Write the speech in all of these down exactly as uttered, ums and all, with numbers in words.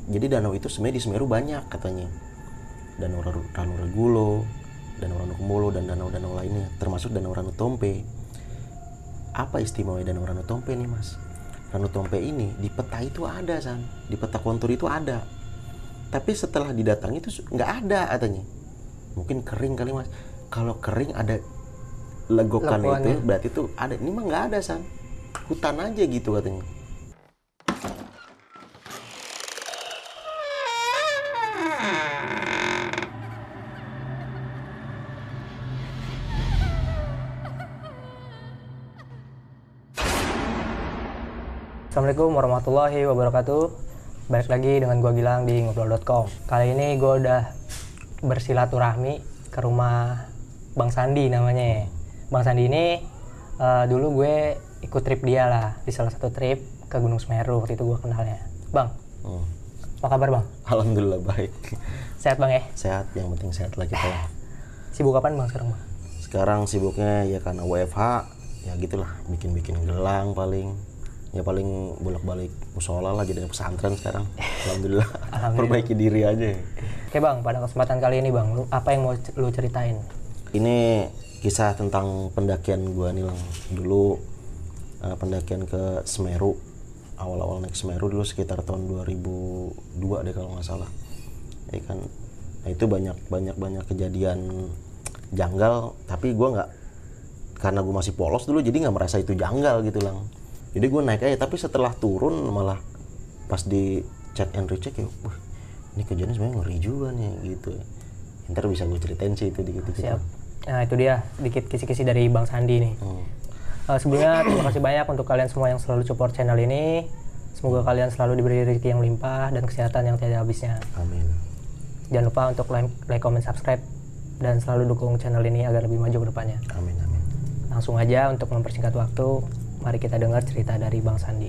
jadi danau itu sebenarnya di Semeru banyak katanya. Danau Ranuregulo, Danau Ranukumulo, dan danau-danau lainnya, termasuk Danau Ranutompe. Apa istimewa Danau Ranutompe nih mas? Ranutompe ini di peta itu ada San, di peta kontur itu ada. Tapi setelah didatangi itu nggak ada katanya. Mungkin kering kali mas. Kalau kering ada legokan itu, berarti itu ada. Ini mah nggak ada San, hutan aja gitu katanya. Assalamualaikum warahmatullahi wabarakatuh. Balik lagi dengan gue Gilang di ngobrol dot com. Kali ini gue udah bersilaturahmi ke rumah Bang Sandi namanya. Bang Sandi ini uh, dulu gue ikut trip dia lah, di salah satu trip ke Gunung Semeru. Waktu itu gue kenalnya. Bang, hmm. apa kabar Bang? Alhamdulillah baik. Sehat Bang ya? Sehat, yang penting sehat lah kita. Sibuk kapan Bang sekarang Bang? Sekarang sibuknya ya karena W F H, ya gitulah, bikin-bikin gelang paling. Ya paling bolak-balik musola lah, jadi pesantren sekarang. Alhamdulillah. Alhamdulillah. Perbaiki diri aja. Oke Bang, pada kesempatan kali ini Bang, lu, apa yang mau lu ceritain? Ini kisah tentang pendakian gua nih Lang. Dulu uh, pendakian ke Semeru. Awal-awal naik Semeru dulu sekitar tahun dua ribu dua deh kalau nggak salah. Ya kan. Nah, itu banyak-banyak-banyak kejadian janggal, tapi gua nggak, karena gua masih polos dulu jadi nggak merasa itu janggal gitu Lang. Jadi gue naik aja, tapi setelah turun malah pas di check and recheck ya, wah ini kejadian sebenarnya ngeri juga nih gitu. Ntar bisa gue ceritain sih itu dikit-dikit. Siap. Nah itu dia sedikit kisi-kisi dari Bang Sandi nih. Hmm. Uh, sebelumnya terima kasih banyak untuk kalian semua yang selalu support channel ini. Semoga kalian selalu diberi rezeki yang limpah dan kesehatan yang tiada habisnya. Amin. Jangan lupa untuk like, like, comment, subscribe dan selalu dukung channel ini agar lebih maju ke depannya. Amin, amin. Langsung aja untuk mempersingkat waktu, mari kita dengar cerita dari Bang Sandi.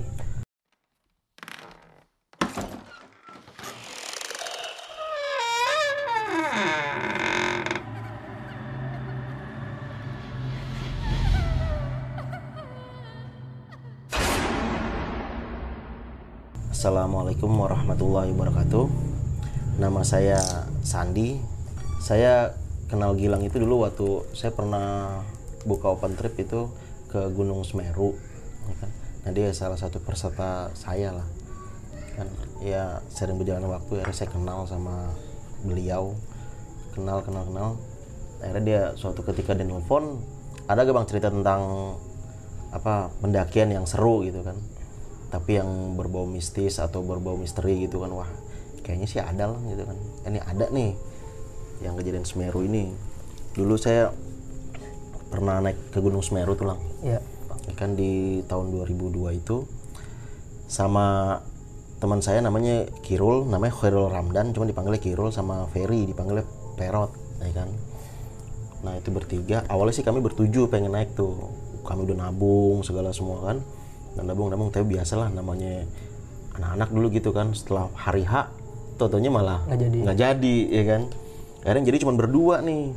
Assalamualaikum warahmatullahi wabarakatuh. Nama saya Sandi. Saya kenal Gilang itu dulu waktu saya pernah buka open trip itu ke Gunung Semeru, kan? Nah dia salah satu peserta saya lah, kan? Ya sering berjalan waktu, akhirnya saya kenal sama beliau, kenal kenal kenal. Akhirnya dia suatu ketika dia nelfon, ada gak bang cerita tentang apa pendakian yang seru gitu kan, tapi yang berbau mistis atau berbau misteri gitu kan. Wah kayaknya sih ada lah gitu kan. Ini ada nih yang kejadian Semeru ini. Dulu saya pernah naik ke Gunung Semeru tuh Lang. Iya. Kan di tahun dua ribu dua itu sama teman saya namanya Kirul, namanya Khairul Ramdan, cuma dipanggilnya Kirul, sama Ferry dipanggilnya Perot, ya kan. Nah itu bertiga. Awalnya sih kami bertujuh pengen naik tuh. Kami udah nabung segala semua kan. Dan nabung-nabung, tapi biasalah namanya anak-anak dulu gitu kan. Setelah hari H, totonya malah nggak jadi. nggak jadi, ya kan. Akhirnya jadi cuma berdua nih.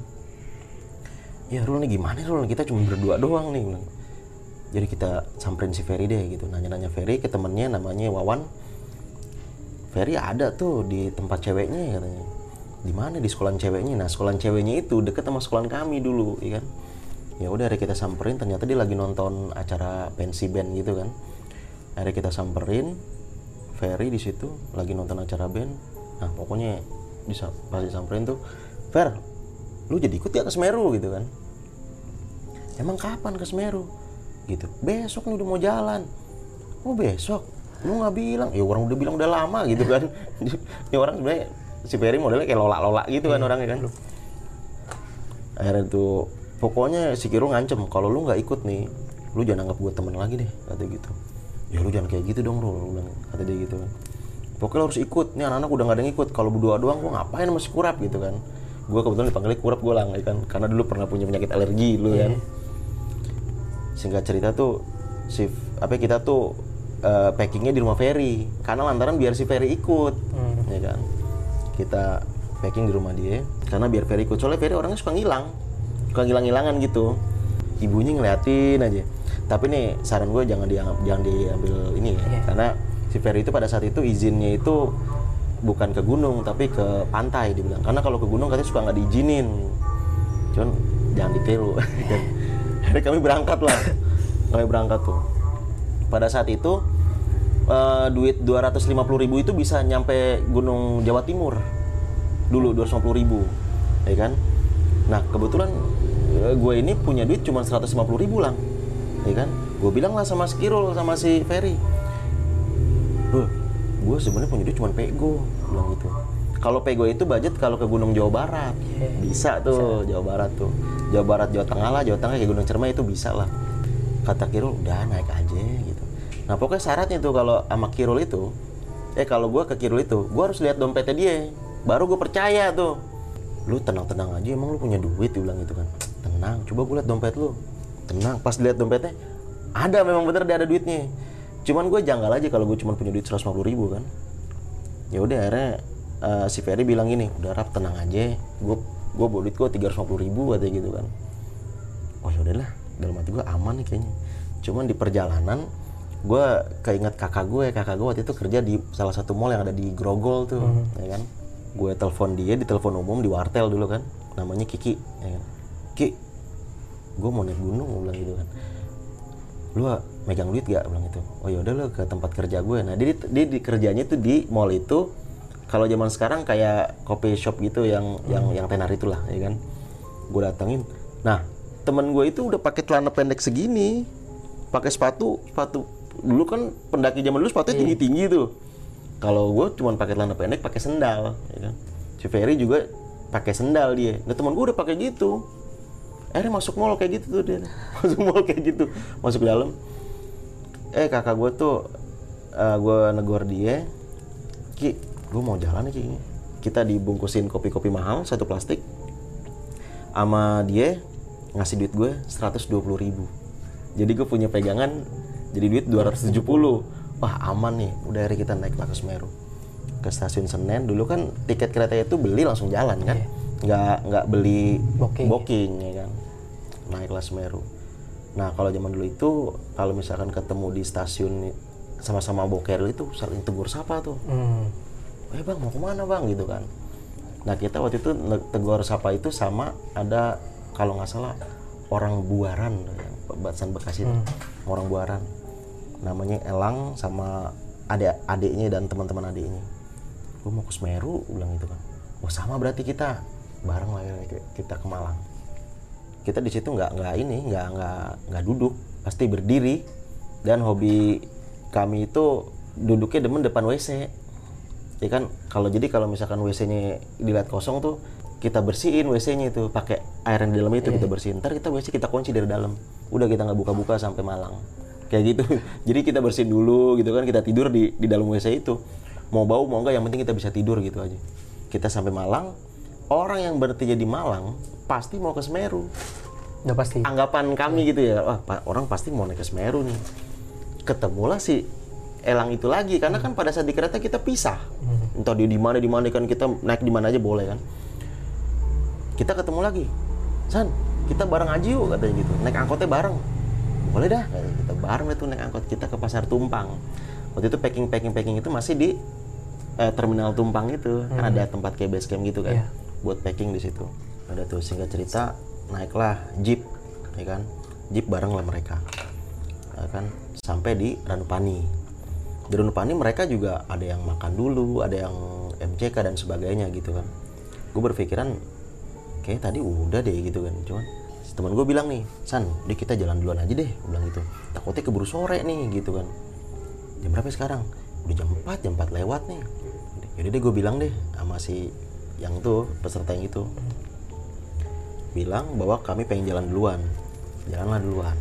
Ya Rul nih gimana Rul, kita cuma berdua doang nih. Jadi kita samperin si Ferry deh gitu, nanya-nanya Ferry ke temennya namanya Wawan. Ferry ada tuh di tempat ceweknya katanya. Di mana? Di sekolahan ceweknya. Nah sekolahan ceweknya itu deket sama sekolahan kami dulu, ya kan. Ya udah akhirnya kita samperin, ternyata dia lagi nonton acara pensi band gitu kan. Akhirnya kita samperin Ferry di situ lagi nonton acara band. Nah pokoknya bisa pas disamperin tuh, Fer, lu jadi ikut ya ke Semeru gitu kan. Emang kapan ke Semeru? Gitu. Besok nih udah mau jalan. Oh besok? Lu nggak bilang? Ya orang udah bilang udah lama gitu kan. Ini orang sebenarnya si Ferry modelnya kayak lola-lola gitu kan, hmm. orangnya kan. Akhirnya tuh pokoknya si Kiro ngancem kalau lu nggak ikut nih, lu jangan anggap gue temen lagi deh, kata gitu. Ya lu jangan kayak gitu dong Rul, kata dia gitu kan. Pokoknya lu harus ikut. Nih anak-anak udah nggak ada yang ikut. Kalau berdua doang gue ngapain sama si Kurap gitu kan. Gue kebetulan dipanggilnya Kurap gue Lang, ya kan. Karena dulu pernah punya penyakit alergi dulu kan. Hmm. Singkat cerita tuh si apa kita tuh uh, packingnya di rumah Ferry karena lantaran biar si Ferry ikut, hmm. ya kan. Kita packing di rumah dia karena biar Ferry ikut, soalnya Ferry orangnya suka ngilang, suka ngilang-ngilangan gitu. Ibunya ngeliatin aja. Tapi nih saran gue jangan dianggap, jangan diambil ini ya, yeah. Karena si Ferry itu pada saat itu izinnya itu bukan ke gunung tapi ke pantai dia bilang, karena kalau ke gunung katanya suka nggak diizinin, cuman jangan ditiru. Akhirnya kami berangkat lah, kami berangkat tuh. Pada saat itu uh, duit dua ratus lima puluh ribu itu bisa nyampe Gunung Jawa Timur dulu, dua ratus lima puluh ribu, ya kan. Nah kebetulan uh, gue ini punya duit cuma seratus lima puluh ribu lang, ya kan. Gue bilang lah sama si Kirul sama si Ferry, bro, gue sebenarnya punya duit cuma pego, bilang gitu. Kalau pego itu budget kalau ke Gunung Jawa Barat, yeah. bisa tuh, bisa. Jawa Barat tuh, Jawa Barat, Jawa Tengah lah, Jawa Tengah kayak Gunung Ciremai itu bisa lah. Kata Kirul, udah naik aja gitu. Nah pokoknya syaratnya tuh kalau sama Kirul itu, eh kalau gue ke Kirul itu, gue harus lihat dompetnya dia, baru gue percaya tuh. Lu tenang-tenang aja, emang lu punya duit, dia bilang gitu kan. Tenang, coba gue lihat dompet lu. Tenang, pas lihat dompetnya, ada memang bener dia ada duitnya. Cuman gue janggal aja kalau gue cuma punya duit seratus lima puluh ribu kan. Ya udah akhirnya uh, si Ferry bilang gini, udah Rap tenang aja, gue gue bawa duit gue tiga ratus lima puluh ribu katanya gitu kan. Oh ya udahlah, dalam hati gue aman nih kayaknya. Cuman di perjalanan gue keinget kakak gue, kakak gue waktu itu kerja di salah satu mall yang ada di Grogol tuh, hmm. ya kan. Gue telepon dia di telepon umum di wartel dulu kan, namanya Kiki, ya kan. Ki, gue mau naik gunung, gue bilang gitu kan. Lu megang duit gak? Bilang gitu. Oh yaudah lu ke tempat kerja gue. Nah dia, dia di kerjanya tuh di mall itu, kalau zaman sekarang kayak coffee shop gitu yang hmm. yang yang tenar itulah, ya kan. Gue datengin. Nah temen gue itu udah pakai celana pendek segini, pakai sepatu, sepatu dulu kan pendaki zaman dulu sepatunya tinggi tinggi tuh. Kalau gue cuma pakai celana pendek, pakai sendal, ya kan. Si Ferry juga pakai sendal dia. Nah temen gue udah pakai gitu. Akhirnya masuk mall kayak gitu tuh dia, masuk mall kayak gitu, masuk dalam. Eh kakak gue tuh, uh, gue negor dia, Ki, gue mau jalan nih Ki. Kita dibungkusin kopi-kopi mahal satu plastik, sama dia ngasih duit gue seratus dua puluh ribu. Jadi gue punya pegangan jadi duit dua ratus tujuh puluh. Wah aman nih, udah hari kita naik ke Semeru ke stasiun Senen. Dulu kan tiket kereta itu beli langsung jalan kan, yeah. nggak nggak beli booking, booking ya kan, naik ke Semeru. Nah kalau zaman dulu itu kalau misalkan ketemu di stasiun sama-sama boker itu saling tegur sapa tuh, hmm. eh bang mau kemana bang gitu kan. Nah kita waktu itu tegur sapa itu sama ada kalau nggak salah orang Buaran, Batasan Bekasi itu, hmm. orang Buaran, namanya Elang sama adik adiknya dan teman-teman adiknya. Gue mau ke Semeru, bilang gitu kan. Wah sama berarti kita bareng lah ya, kita ke Malang. Kita di situ nggak nggak ini nggak nggak nggak duduk, pasti berdiri. Dan hobi kami itu duduknya demen depan W C. Ya kan kalau jadi kalau misalkan W C-nya dilihat kosong tuh, kita bersihin W C-nya itu pakai air yang di dalam itu, yeah. kita bersihin. Ntar kita W C kita kunci dari dalam. Udah kita nggak buka-buka sampai Malang. Kayak gitu. Jadi kita bersihin dulu gitu kan, kita tidur di di dalam W C itu. Mau bau mau enggak yang penting kita bisa tidur gitu aja. Kita sampai Malang, orang yang berarti di Malang pasti mau ke Semeru. Udah pasti. Anggapan kami gitu ya, wah orang pasti mau naik ke Semeru nih. Ketemulah si Elang itu lagi karena kan pada saat di kereta kita pisah. Hmm. Entah dia di mana di mana kan, kita naik di mana aja boleh kan. Kita ketemu lagi, San, kita bareng aja yuk katanya gitu, naik angkotnya bareng. Boleh dah, kita bareng itu naik angkot kita ke Pasar Tumpang. Waktu itu packing packing packing itu masih di eh, terminal Tumpang itu, hmm. kan ada tempat kayak base camp gitu kan, yeah. buat packing di situ. Ada tuh singkat cerita, naiklah jeep, ya kan, jeep bareng lah mereka, ya kan, sampai di Ranupani. Di Ranupani mereka juga ada yang makan dulu, ada yang M C K dan sebagainya gitu kan. Gue berpikiran kayak tadi udah deh gitu kan, cuman teman gue bilang nih, San, deh kita jalan duluan aja deh, bilang gitu. Takutnya keburu sore nih gitu kan. Jam berapa sekarang? Udah jam empat, jam empat lewat nih. Jadi deh gue bilang deh sama si yang tuh peserta yang itu, bilang bahwa kami pengen jalan duluan, jalanlah duluan,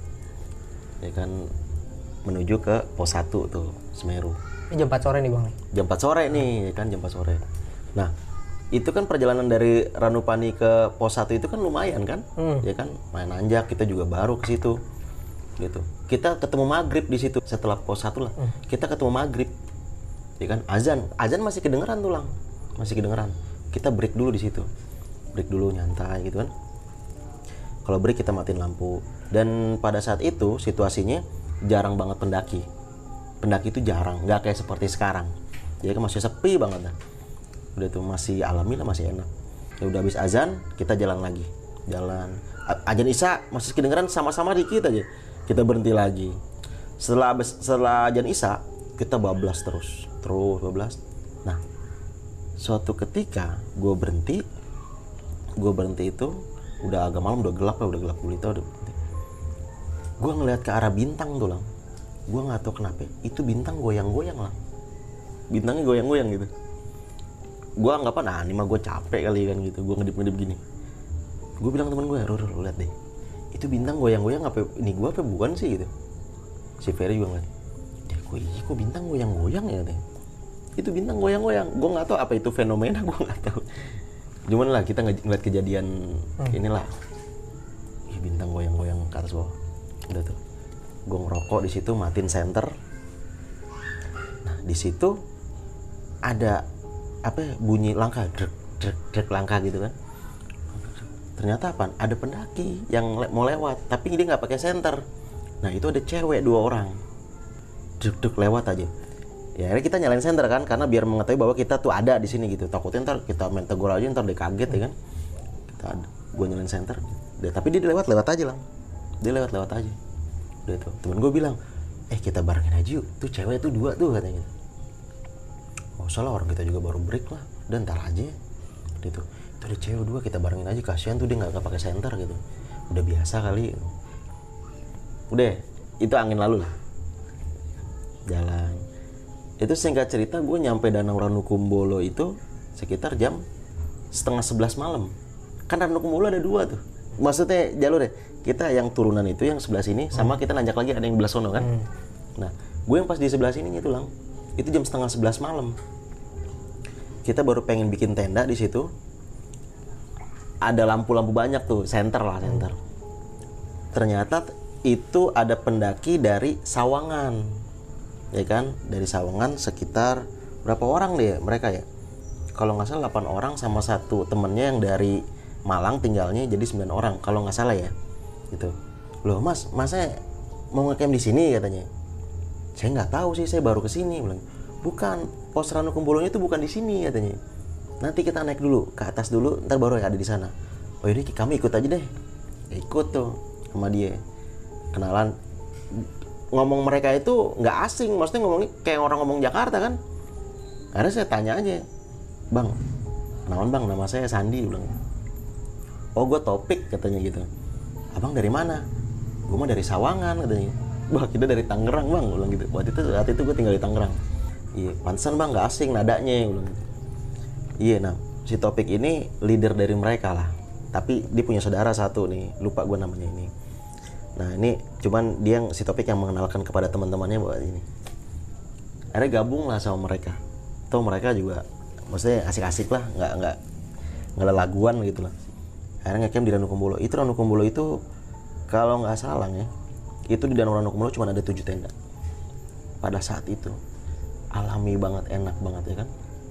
ya kan, menuju ke pos satu tuh Semeru. Ini jam empat sore nih bang? Jam empat sore nih, ya kan, jam empat sore. Nah itu kan perjalanan dari Ranupani ke pos satu itu kan lumayan kan, hmm. ya kan, main nanjak, kita juga baru ke situ, gitu. Kita ketemu maghrib di situ setelah pos satu lah, hmm. kita ketemu maghrib, ya kan, azan, azan masih kedengeran tuh lang, masih kedengeran. Kita break dulu di situ, break dulu nyantai gitu kan. Kalau break kita matiin lampu. Dan pada saat itu situasinya jarang banget pendaki, pendaki itu jarang, nggak kayak seperti sekarang. jadi kan masih sepi banget lah. Udah tuh masih alami lah, masih enak. Ya udah habis azan kita jalan lagi, jalan A- azan isya masih kedengeran sama-sama dikit aja, kita berhenti lagi. Setelah abis, setelah azan isya kita bablas terus terus bablas. Nah suatu ketika gue berhenti gue berhenti itu udah agak malam, udah gelap ya, udah gelap gulita, udah berhenti. Gue ngeliat ke arah bintang tuh lang, gue nggak tahu kenapa itu bintang goyang-goyang lah, bintangnya goyang-goyang gitu. Gue anggapan ah ini mah gue capek kali kan gitu, gue ngedip-ngedip gini. Gue bilang temen gue, Rul, Rul, lihat deh, itu bintang goyang-goyang apa ini gue apa bukan sih gitu. Si Ferry juga ngeliat, ya gue iya kok bintang goyang-goyang ya deh, itu bintang goyang-goyang. Gue nggak tahu apa itu fenomena, gue nggak tahu. Cuman lah kita ngeliat kejadian hmm. inilah, ih bintang goyang-goyang ke atas bawah. Udah tuh, gue ngerokok di situ, matiin senter. Nah di situ ada apa ya, bunyi langkah, drek drek drek langkah gitu kan. Ternyata apa? Ada pendaki yang le- mau lewat, tapi dia nggak pakai senter. Nah itu ada cewek dua orang, drek drek lewat aja. Ya akhirnya kita nyalain senter kan, karena biar mengetahui bahwa kita tuh ada di sini gitu. Takutnya ntar kita main tegur aja, ntar dia kaget ya kan. Kita ada, gue nyalain senter. Dia, tapi dia lewat lewat aja lah. Dia lewat lewat aja. Udah tuh, temen gue bilang, eh kita barengin aja yuk. Tuh cewek tuh dua tuh katanya. Oh salah, orang kita juga baru break lah. Dan ntar aja. Dia tuh, itu ada cewek dua, kita barengin aja. Kasihan tuh dia nggak nggak pakai senter gitu. Udah biasa kali. Udah, itu angin lalu lah. Jalan. Itu singkat cerita gue nyampe Danau Ranukumbolo itu sekitar jam setengah sebelas malam. Kan Ranukumbolo ada dua tuh, maksudnya jalur ya, kita yang turunan itu yang sebelah sini hmm. sama kita nanjak lagi ada yang belah sono kan. hmm. Nah gue yang pas di sebelah sininya tuh lang, itu jam setengah sebelas malam. Kita baru pengen bikin tenda di situ, ada lampu-lampu banyak tuh, senter lah senter. Ternyata itu ada pendaki dari Sawangan, ya kan, dari Sawangan sekitar berapa orang deh mereka ya, kalau nggak salah delapan orang sama satu temennya yang dari Malang tinggalnya, jadi sembilan orang kalau nggak salah ya gitu. Loh mas, masa mau ngecamp di sini katanya. Saya nggak tahu sih, saya baru kesini. Bilang bukan, pos Ranukumbolonya itu bukan di sini katanya, nanti kita naik dulu ke atas dulu, ntar baru ya ada di sana. Oh yaudah kami ikut aja deh. Ya, ikut tuh sama dia, kenalan. Ngomong mereka itu nggak asing, maksudnya ngomongnya kayak orang ngomong Jakarta kan. Akhirnya saya tanya aja, bang, kenalan bang, nama saya Sandi. Bilang, oh gue Topik katanya gitu. Abang dari mana? Gue mah dari Sawangan katanya. Wah kita dari Tangerang bang, bilang gitu. Waktu itu saat itu gue tinggal di Tangerang. Iya, pantesan bang nggak asing nadanya. Bilang. Iya, nah si Topik ini leader dari mereka lah. Tapi dia punya saudara satu nih, lupa gue namanya ini. Nah ini cuman dia yang si Topik yang mengenalkan kepada teman-temannya bahwa ini. Akhirnya gabung lah sama mereka. Tuh mereka juga, maksudnya asik-asik lah, nggak nggak nggak lelaguan gitu lah. Akhirnya ngecamp di Ranukumbolo. Itu Ranukumbolo itu kalau nggak salah ya, itu di Danau Ranukumbolo cuma ada tujuh tenda. Pada saat itu alami banget, enak banget ya kan.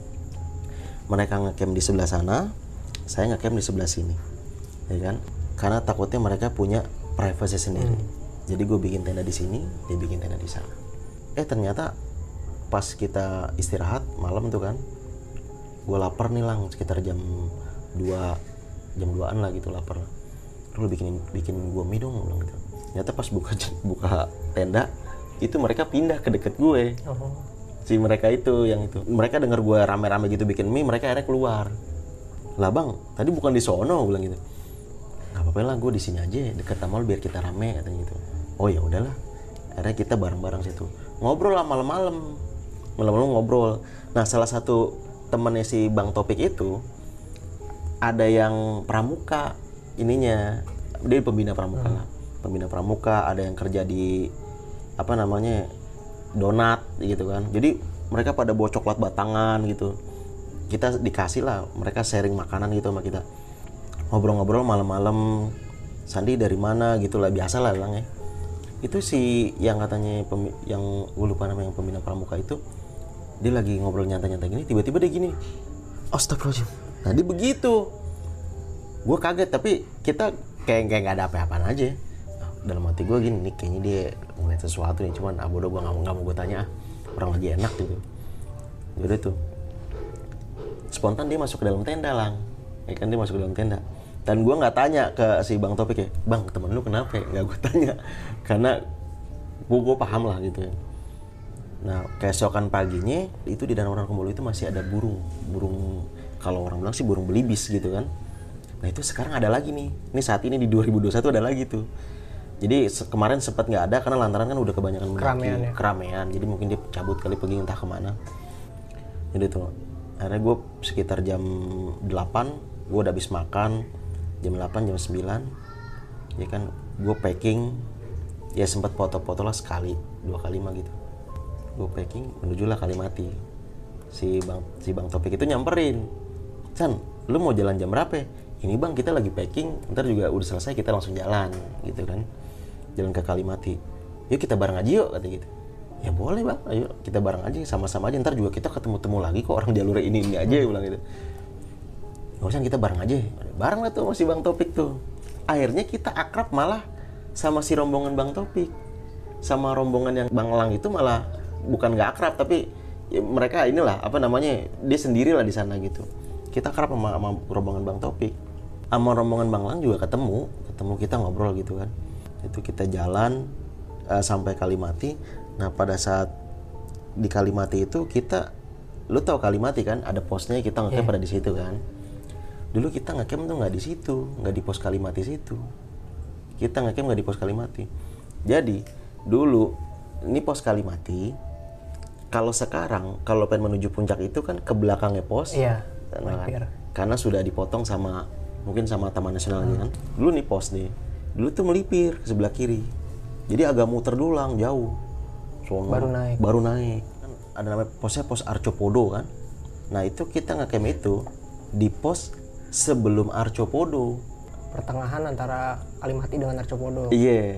Mereka ngecamp di sebelah sana, saya ngecamp di sebelah sini, ya kan. Karena takutnya mereka punya privacy sendiri. Hmm. Jadi gue bikin tenda di sini, dia bikin tenda di sana. Eh ternyata pas kita istirahat malam tuh kan, gue lapar nih lang, sekitar jam dua, jam duaan lah gitu lapar. Lu bikin bikin gue mie dong, bilang gitu. Ternyata pas buka buka tenda, itu mereka pindah ke deket gue. Oh. Si mereka itu yang itu, mereka dengar gue rame-rame gitu bikin mie, mereka akhirnya keluar. Lah bang, tadi bukan di sono, bilang gitu. Gak apa-apa lah, gue di sini aja deket sama lu biar kita rame katanya gitu. Oh ya udahlah, akhirnya kita bareng-bareng situ ngobrol lah malam-malam, malam-malam ngobrol. Nah salah satu temannya si Bang Topik itu ada yang pramuka ininya, dia pembina pramuka hmm. lah, pembina pramuka, ada yang kerja di apa namanya donat gitu kan. Jadi mereka pada bawa coklat batangan gitu, kita dikasih lah, mereka sharing makanan gitu sama kita. Ngobrol-ngobrol malam-malam, Sandi dari mana gitu lah, biasa lah bilang ya. Itu si yang katanya pem, yang gue lupa nama yang pembina pramuka itu, dia lagi ngobrol nyantai-nyantai gini, tiba-tiba dia gini, astagfirullahaladzim. Nah dia begitu, gue kaget, tapi kita kayak kayak nggak ada apa-apaan aja. Nah, dalam hati gue gini, nih kayaknya dia ngeliat sesuatu nih, cuman ah bodoh gue nggak mau nggak mau gue tanya, ah orang lagi enak gitu. Yaudah tuh spontan dia masuk ke dalam tenda lang, ya kan dia masuk ke dalam tenda. Dan gue nggak tanya ke si Bang Topik ya, bang temen lu kenapa ya? Nggak gue tanya, karena gue gue paham lah gitu ya. Nah keesokan paginya itu di Danau Rangkumbolo itu masih ada burung, burung kalau orang bilang sih burung belibis gitu kan. Nah itu sekarang ada lagi nih, ini saat ini di dua ribu dua puluh satu ada lagi tuh. Jadi se- kemarin sempat nggak ada karena lantaran kan udah kebanyakan mendaki, Keramaian ya? keramaian. Jadi mungkin dia cabut kali pergi entah kemana. Jadi tuh akhirnya gue sekitar jam delapan gue udah habis makan, jam delapan jam sembilan ya kan gue packing, ya sempat foto-foto lah sekali dua kali mah gitu. Gue packing menuju lah Kalimati. Si bang si bang Topik itu nyamperin, Chan lu mau jalan jam berapa ya? Ini bang kita lagi packing, ntar juga udah selesai kita langsung jalan gitu kan, jalan ke Kalimati. Yuk kita bareng aja yuk, kata gitu. Ya boleh bang, ayo kita bareng aja, sama-sama aja, ntar juga kita ketemu-temu lagi kok orang jalur ini ini aja, hmm. bilang gitu. Gak usah kita bareng aja, bareng lah tuh masih Bang Topik tuh. Akhirnya kita akrab malah sama si rombongan Bang Topik, sama rombongan yang Bang Elang itu malah bukan gak akrab tapi ya mereka inilah apa namanya dia sendirilah di sana gitu. Kita akrab sama, sama rombongan Bang Topik, sama rombongan Bang Elang juga ketemu, ketemu kita ngobrol gitu kan. Itu kita jalan uh, sampai Kalimati. Nah pada saat di Kalimati itu kita, lu tahu Kalimati kan ada posnya kita ngecamp yeah. pada di situ kan. Dulu kita ngecamp tuh nggak di situ, nggak di pos Kalimati situ. Kita ngecamp nggak di pos Kalimati. Jadi dulu ini pos Kalimati. Kalau sekarang kalau pengen menuju puncak itu kan ke belakangnya pos. Iya. Nah, kan, karena sudah dipotong sama mungkin sama Taman Nasional hmm. kan. Dulu nih pos nih. Dulu tuh melipir ke sebelah kiri. Jadi agak muter dulang jauh. Sono, baru naik. Baru naik. Kan ada namanya posnya pos Arcopodo kan. Nah itu kita ngecamp itu di pos sebelum Arcopodo. Pertengahan antara Kalimati dengan Arcopodo. Iya. Yeah.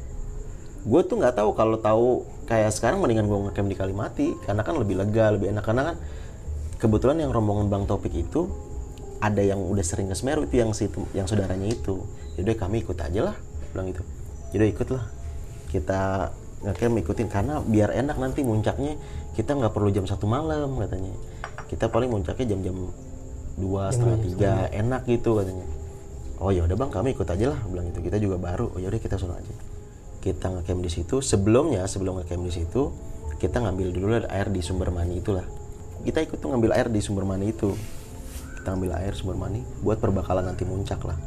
Gue tuh nggak tahu, kalau tahu kayak sekarang mendingan gue ngecamp di Kalimati karena kan lebih lega, lebih enak. Karena kan kebetulan yang rombongan Bang Topik itu ada yang udah sering ke Semeru, itu yang si yang saudaranya itu. Jadi kami ikut aja lah, bilang gitu. Jadi ikut lah. Kita ngecamp ikutin karena biar enak nanti muncaknya kita nggak perlu jam satu malam katanya. Kita paling muncaknya jam-jam dua setengah tiga enak gitu katanya. Oh ya udah bang kami ikut aja lah, bilang gitu. Kita juga baru, oh ya udah kita sono aja. Kita ngecamp di situ. Sebelumnya sebelum ngecamp di situ kita ngambil dulu air di sumber mani itulah. Kita ikut tuh ngambil air di sumber mani itu. Kita ngambil air sumber mani buat perbakalan nanti muncak lah.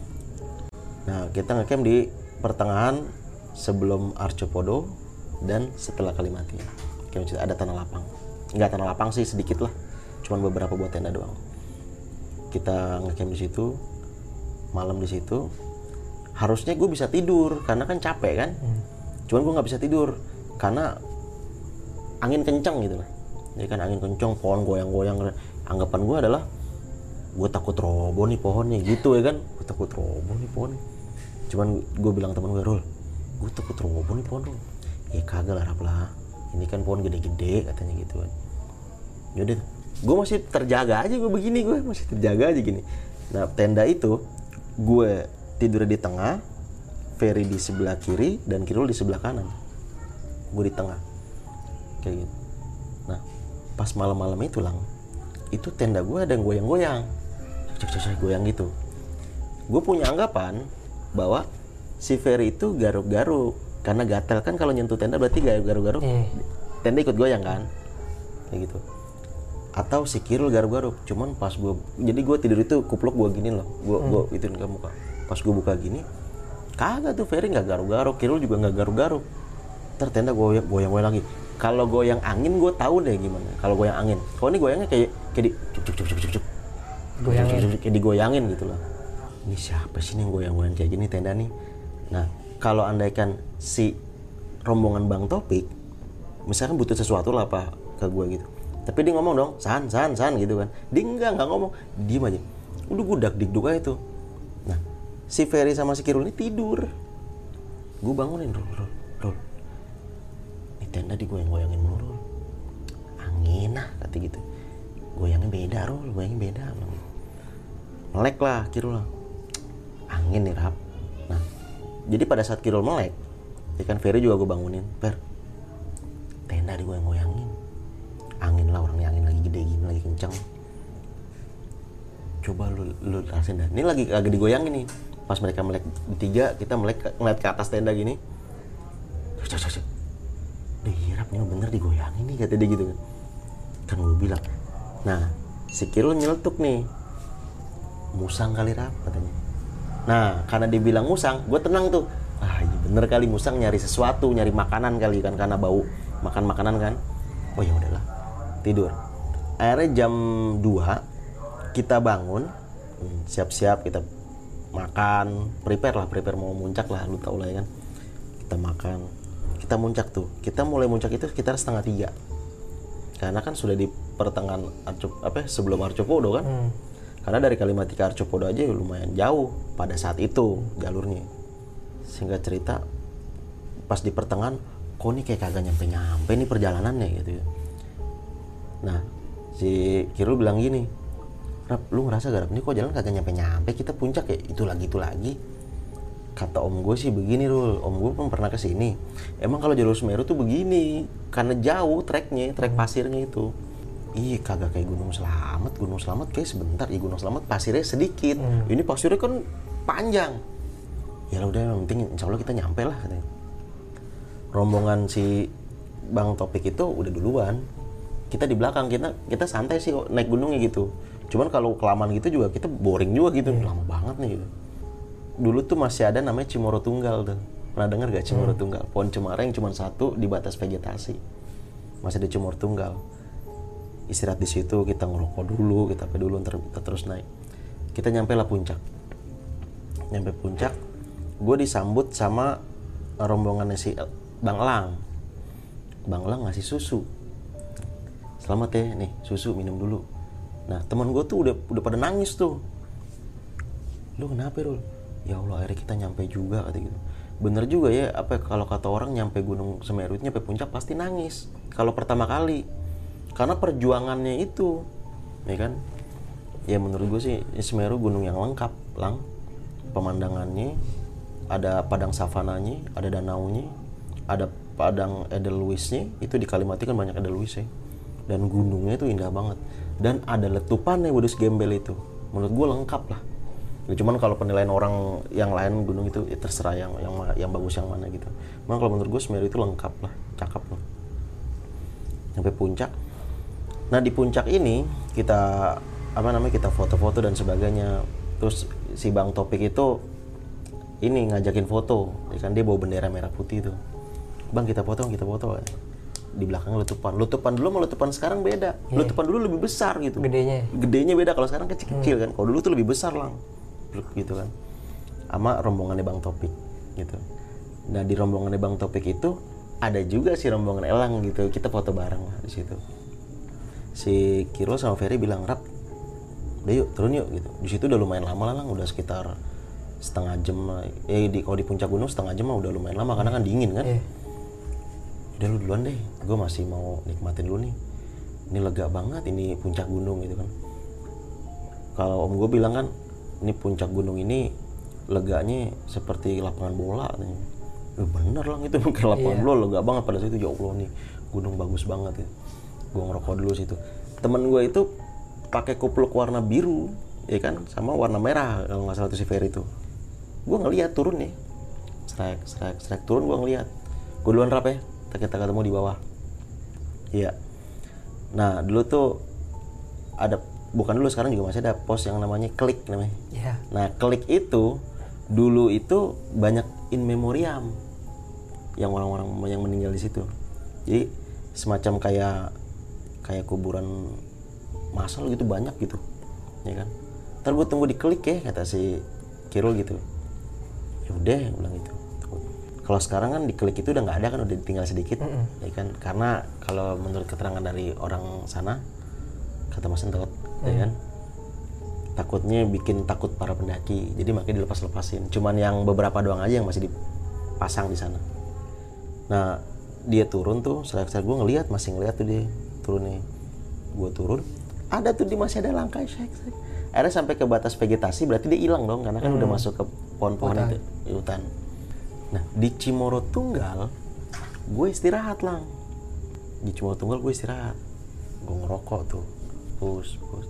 Nah kita ngecamp di pertengahan sebelum Arcopodo dan setelah Kalimati. Kayak ada tanah lapang. Enggak tanah lapang sih sedikit lah. Cuman beberapa buat tenda doang. Kita ngecamp di situ, malam di situ. Harusnya gue bisa tidur karena kan capek kan. Hmm. Cuman gue nggak bisa tidur karena angin kencang gitu lah. Jadi kan angin kencang, pohon goyang-goyang. Anggapan gue adalah gue takut roboh nih pohonnya gitu ya kan. Gue takut roboh nih pohon. Cuman gue bilang teman gue, Rul, gue takut roboh nih pohon Rul. Ya kagak lah Rap lah. Ini kan pohon gede-gede katanya gitu kan. Yaudah, gue masih terjaga aja gue begini, gue masih terjaga aja gini. Nah tenda itu gue tidur di tengah, Ferry di sebelah kiri dan Kirul di sebelah kanan. Gue di tengah. Kayak gitu. Nah, pas malam-malam itu lang, itu tenda gue ada yang goyang-goyang. Cek-cek goyang gitu. Gue punya anggapan bahwa si Ferry itu garuk-garuk karena gatel kan kalau nyentuh tenda berarti garuk-garuk. Eh. Tenda ikut goyang kan? Kayak gitu. Atau si Kirul garuk-garuk. Cuman pas gue, jadi gue tidur itu kupluk gue gini loh. Gue hmm. gue ituin ke muka. Pas gue buka gini, kagak tuh Ferry nggak garuk-garuk, Kirul juga nggak garuk-garuk. Ntar tenda goyang, goyang-goyang lagi. Kalau goyang angin gue tahu deh gimana. Kalau goyang angin, kalau ini goyangnya kayak kayak di cuk cuk cuk cuk cuk, goyangin, kayak digoyangin gitu loh. Ini siapa sih nih yang goyang-goyang kayak gini tenda nih? Nah, kalau andaikan si rombongan Bang Topik, misalkan butuh sesuatu lah apa ke gue gitu. Tapi dia ngomong dong, san san san gitu kan. Dia enggak enggak ngomong, diem aja. Udah gue dak-dik-duk aja tuh. Nah, si Ferry sama si Kirul ini tidur. Gue bangunin, Rul, Rul, Rul. Ini tenda digoyang-goyangin mulu, Rul. Angin ah, kata gitu. Goyangnya beda, Rul, goyangnya beda. Melek lah Kirul lah. Angin nih, Rap. Nah, jadi pada saat Kirul melek, ikan Ferry juga gue bangunin. Per, tenda digoyang-goyangin. Angin lah, orangnya angin lagi. coba lu lu rasain dah. Ini lagi lagi digoyangin nih. Pas mereka melek bertiga, kita melek ngeliat ke atas tenda gini. Cek cek cek. Dih, Rap, ini bener digoyangin nih, kata dia gitu kan. Kan gue bilang, nah si Kirul nyeletuk nih, musang kali Rap, katanya. Nah karena dia bilang musang, gue tenang tuh. Ah iya bener kali, musang nyari sesuatu, nyari makanan kali kan, karena bau makan makanan kan. Oh ya udahlah, tidur. Akhirnya jam dua kita bangun, siap-siap kita makan, prepare lah, prepare mau muncak lah, lu tau lah ya kan. Kita makan, kita muncak tuh. Kita mulai muncak itu sekitar setengah tiga. Karena kan sudah di pertengahan Arco, apa sebelum Arcopodo kan. Hmm. Karena dari Kalimati ke Arcopodo aja lumayan jauh pada saat itu jalurnya. Singkat cerita, pas di pertengahan, kok nih kayak kagak nyampe-nyampe nih perjalanannya gitu ya. Nah, si Kirul bilang gini, Rap, lu ngerasa gak Rap, ini kok jalan kagak nyampe-nyampe, kita puncak ya, itu lagi, itu lagi. Kata om gue sih begini Rul, om gue pun pernah kesini. Emang kalau jalur Semeru tuh begini, karena jauh treknya, trek pasirnya itu. Ih, kagak kayak Gunung Slamet, Gunung Slamet kayak sebentar, ya Gunung Slamet pasirnya sedikit. Hmm. Ini pasirnya kan panjang. Ya udah, yang penting insya Allah kita nyampe lah katanya. Rombongan si Bang Topik itu udah duluan. Kita di belakang, kita kita santai sih naik gunungnya gitu. Cuman kalau kelamaan gitu juga kita boring juga gitu, hmm. lama banget nih gitu. Dulu tuh masih ada namanya Cimoro Tunggal tuh. Pernah dengar gak Cimoro hmm. Tunggal? Pohon cemara yang cuma satu di batas vegetasi. Masih ada Cimoro Tunggal. Istirahat di situ, kita ngerokok dulu, kita apa dulu, ntar kita terus naik. Kita nyampe lah puncak. Nyampe puncak, gue disambut sama rombongannya si Bang Elang. Bang Elang ngasih susu. Selamat ya, nih susu minum dulu. Nah teman gue tuh udah udah pada nangis tuh. Lu kenapa Rul? Ya Allah, akhirnya kita nyampe juga kata gitu. Bener juga ya, apa kalau kata orang nyampe Gunung Semeru itu nyampe puncak pasti nangis. Kalau pertama kali, karena perjuangannya itu, ya kan? Ya menurut gue sih Semeru gunung yang lengkap, Lang. Pemandangannya, ada padang savananya, ada danaunya, ada padang edelweissnya. Itu di Kalimati kan banyak edelweiss ya. Dan gunungnya itu indah banget. Dan ada letupannya Wedus Gembel itu. Menurut gue lengkap lah. Ya, cuman kalau penilaian orang yang lain gunung itu ya terserah yang yang yang bagus yang mana gitu. Memang kalau menurut gue Semeru itu lengkap lah, cakep loh. Sampai puncak. Nah di puncak ini kita apa namanya kita foto-foto dan sebagainya. Terus si Bang Topik itu ini ngajakin foto, ya kan dia bawa bendera merah putih itu. Bang kita foto, kita foto. Di belakang letupan. Letupan dulu sama letupan sekarang beda. Yeah. Letupan dulu lebih besar gitu. Gedenya. Gedenya beda, kalau sekarang kecil-kecil hmm. kan. Kalau dulu tuh lebih besar Lang. Gitu kan. Sama rombongannya Bang Topik gitu. Nah, di rombongannya Bang Topik itu ada juga si rombongan Elang gitu. Kita foto bareng lah di situ. Si Kirul sama Ferry bilang, "Rap, udah yuk turun yuk gitu." Di situ udah lumayan lama lah Lang, udah sekitar setengah jam. Eh di kalau di puncak gunung setengah jam mah udah lumayan lama karena kan dingin kan. Yeah. Udah lu duluan deh, gue masih mau nikmatin dulu nih. Ini lega banget, ini puncak gunung gitu kan. Kalau om gue bilang kan, ini puncak gunung ini leganya seperti lapangan bola. Eh, bener lah itu kayak lapangan yeah. bola, lega banget pada saat itu. Ya Allah nih, gunung bagus banget ya. Gue ngerokok dulu situ. Temen gue itu pakai kupluk warna biru, ya kan, sama warna merah kalau nggak salah itu si Ferry itu. Gue ngeliat turun nih, strike, strike, strike turun. Gue ngeliat, gue duluan Rap ya. Kita ketemu di bawah. Iya. Nah, dulu tuh ada, bukan dulu, sekarang juga masih ada pos yang namanya Klik namanya. Iya. Nah, Klik itu dulu itu banyak in memoriam yang orang-orang yang meninggal di situ. Jadi semacam kayak kayak kuburan massal gitu, banyak gitu. Ya kan? Ntar gue tunggu di Klik ya, kata si Kirul gitu. Ya udah, bilang gitu. Kalau sekarang kan di Klik itu udah nggak ada kan, udah tinggal sedikit, mm-hmm. ya kan? Karena kalau menurut keterangan dari orang sana, kata Mas Entot, mm. ya kan, takutnya bikin takut para pendaki, jadi makanya dilepas-lepasin. Cuman yang beberapa doang aja yang masih dipasang di sana. Nah dia turun tuh, setelah gue ngelihat, masih ngelihat tuh dia turun nih, gue turun, ada tuh di masih ada langkah, shake, shake. Akhirnya sampai ke batas vegetasi, berarti dia hilang dong, karena kan mm. udah masuk ke pohon-pohon itu, di hutan. Nah, di Cimoro Tunggal, gue istirahat Lang. Di Cimoro Tunggal gue istirahat. Gue ngerokok tuh. Pus, pus.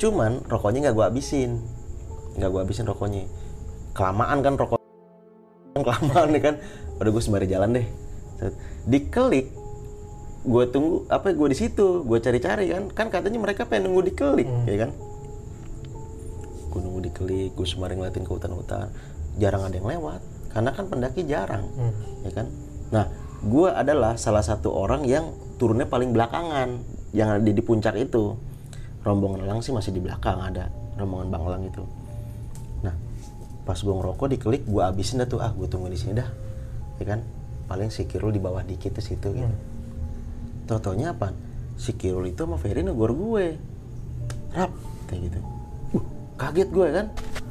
Cuman rokoknya nggak gue habisin, nggak gue habisin rokoknya. Kelamaan kan rokok, kelamaan nih kan. Udah gue sembari jalan deh. Dikelik, gue tunggu apa? Gue di situ, gue cari-cari kan. Kan katanya mereka pengen nunggu dikelik, hmm. ya kan? Gue nunggu dikelik, gue sembari ngeliatin ke hutan-hutan. Jarang ada yang lewat, karena kan pendaki jarang, hmm. ya kan? Nah, gue adalah salah satu orang yang turunnya paling belakangan, yang ada di puncak itu. Rombongan elang sih masih di belakang ada, rombongan Bang Elang itu. Nah, pas gue ngerokok dikelik, gue abisin dah tuh, ah gue tunggu di sini dah, ya kan? Paling si Kirul di bawah dikit tuh situ gitu. Hmm. Tau-taunya apa? Si Kirul itu sama Ferry negor gue, rap, kayak gitu. Uh, kaget gue kan?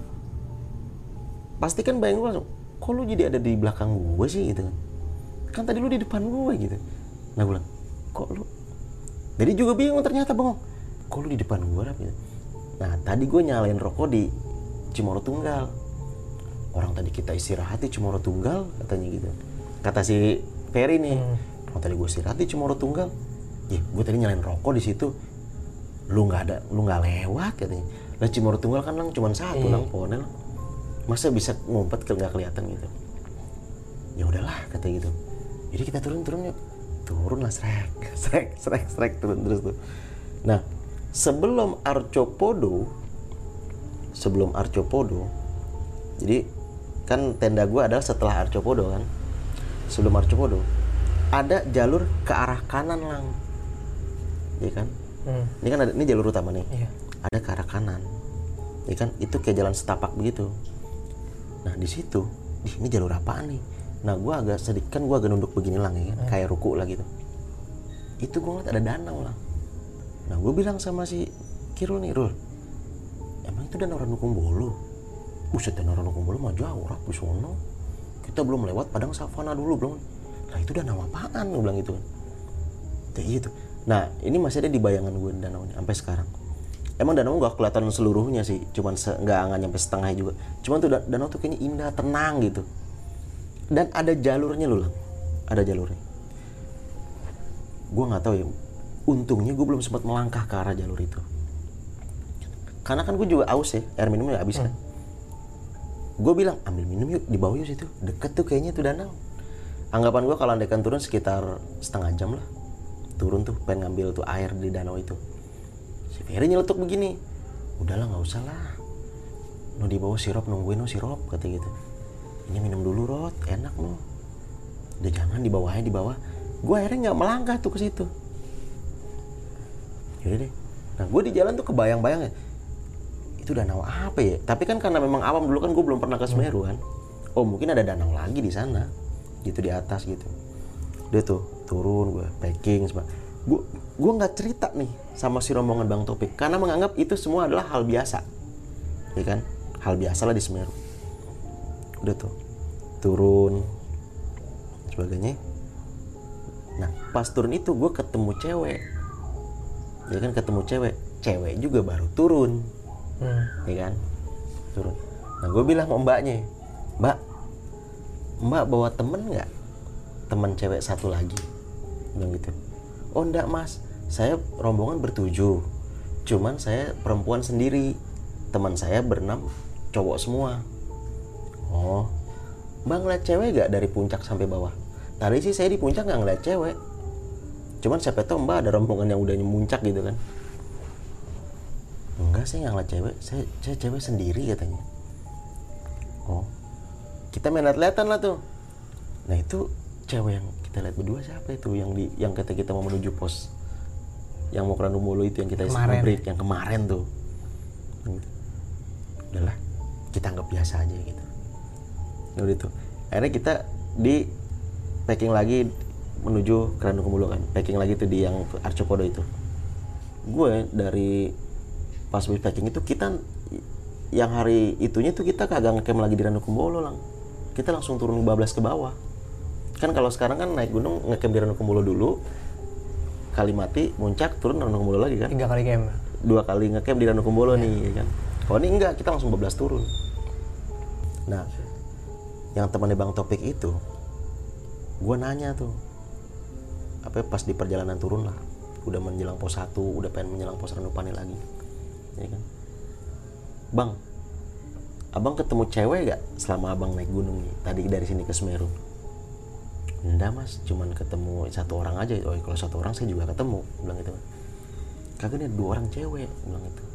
Pasti kan bayang gue langsung, kok lu jadi ada di belakang gue sih gitu kan? Kan tadi lu di depan gue gitu. Nah gue bilang, kok lu? Jadi juga bingung ternyata bengong. Kok lu di depan gue rap gitu? Nah tadi gue nyalain rokok di Cimoro Tunggal. Orang tadi kita istirahat di Cimoro Tunggal katanya gitu. Kata si Ferry nih, hmm. oh tadi gue istirahat di Cimoro Tunggal. Ya gue tadi nyalain rokok di situ. Lu nggak ada, lu nggak lewat katanya. Lah Cimoro Tunggal kan lang cuma satu lang pohonnya lang. Masa bisa ngumpet ke nggak kelihatan gitu? Ya udahlah kata gitu. Jadi kita turun-turun yuk. Turun lah srek, srek, srek, srek turun terus tuh. Nah, sebelum Arcopodo, sebelum Arcopodo, jadi kan tenda gue adalah setelah Arcopodo kan. Sebelum Arcopodo, ada jalur ke arah kanan lang, ya kan? Hmm. Ini kan ada, ini jalur utama nih. Iya. Ada ke arah kanan, ya kan? Itu kayak jalan setapak begitu. Nah di situ, ini jalur apaan nih? Nah gue agak sedikit kan gue agak nunduk begini lang ya kan, hmm. kayak ruku lah gitu. Itu gue ngeliat ada danau lang. Nah gue bilang sama si Kirul nih, Rul, emang itu danau Ranukumbolo? Buset, danau Ranukumbolo mah jauh rak di sono. Kita belum lewat padang savana dulu belum. Nah itu danau apaan? Gue bilang gitu kan. Kayak gitu. Nah ini masih ada di bayangan gue danaunya sampai sekarang. Emang danau nggak kelihatan seluruhnya sih, cuman se- nggak nggak nyampe setengah juga. Cuman tuh danau tuh kayaknya indah, tenang gitu. Dan ada jalurnya loh lang, ada jalurnya. Gue nggak tahu ya. Untungnya gue belum sempat melangkah ke arah jalur itu. Karena kan gue juga aus ya, air minumnya habis kan. Hmm. Gue bilang ambil minum yuk, di bawah yuk situ, deket tuh kayaknya tuh danau. Anggapan gue kalau andekan turun sekitar setengah jam lah. Turun tuh, pengen ngambil tuh air di danau itu. Si Ferry nyeletuk begini, udahlah nggak usah lah. No di bawah sirup nungguin no sirup kata gitu. Ini minum dulu Rod, enak no. Udah jangan di bawahnya di bawah. Gue akhirnya nggak melangkah tuh ke situ. Yaudah deh. Nah gue di jalan tuh kebayang-bayang ya. Itu danau apa ya? Tapi kan karena memang awam dulu kan gue belum pernah ke Semeru kan. Oh mungkin ada danau lagi di sana, gitu di atas gitu. Udah tuh turun gue packing semua. Gue gue nggak cerita nih sama si rombongan Bang Topik karena menganggap itu semua adalah hal biasa, ya kan? Hal biasa lah di Semeru. Udah tuh turun sebagainya. Nah pas turun itu gue ketemu cewek, ya kan ketemu cewek, cewek juga baru turun, hmm. ya kan turun. Nah gue bilang sama mbaknya, mbak, mbak bawa temen nggak? Temen cewek satu lagi, bilang gitu. Oh enggak mas, saya rombongan bertujuh, cuman saya perempuan sendiri, teman saya berenam cowok semua. Oh, mbak ngeliat cewek gak dari puncak sampai bawah? Tadi sih saya di puncak gak ngeliat cewek, cuman siapa tahu mbak ada rombongan yang udah muncak gitu kan. Enggak, saya gak ngeliat cewek, saya, saya cewek sendiri katanya. Oh, kita main lihat-lihatan lah tuh. Nah itu cewek yang kita lihat berdua siapa itu yang di yang kata kita mau menuju pos yang mau ke Ranukumbolo itu yang kita isi break yang kemarin tuh. Udahlah kita anggap biasa aja gitu. Udah itu akhirnya kita di packing lagi menuju ke Ranukumbolo kan, packing lagi tuh di yang Arcopodo itu. Gue dari pas habis packing itu kita yang hari itunya tuh kita kagak ngecamp lagi di Ranukumbolo lang, kita langsung turun lima belas ke bawah. Kan kalau sekarang kan naik gunung ngecamp di Ranukumbolo dulu, Kalimati, Muncak, turun Ranukumbolo lagi kan? Tiga kali camp. Dua kali ngecamp di Ranukumbolo ya. Nih kan. Kalau ini enggak, kita langsung dua belas turun. Nah, yang temannya Bang Topik itu, gue nanya tuh, apa pas di perjalanan turun lah, udah menjelang pos satu, udah pengen menjelang pos Ranupane lagi, ya kan? Bang, abang ketemu cewek gak selama abang naik gunung nih tadi dari sini ke Semeru? Enggak mas, cuman ketemu satu orang aja. Oh kalau satu orang saya juga ketemu, bilang gitu. Kagak nih dua orang cewek, bilang itu.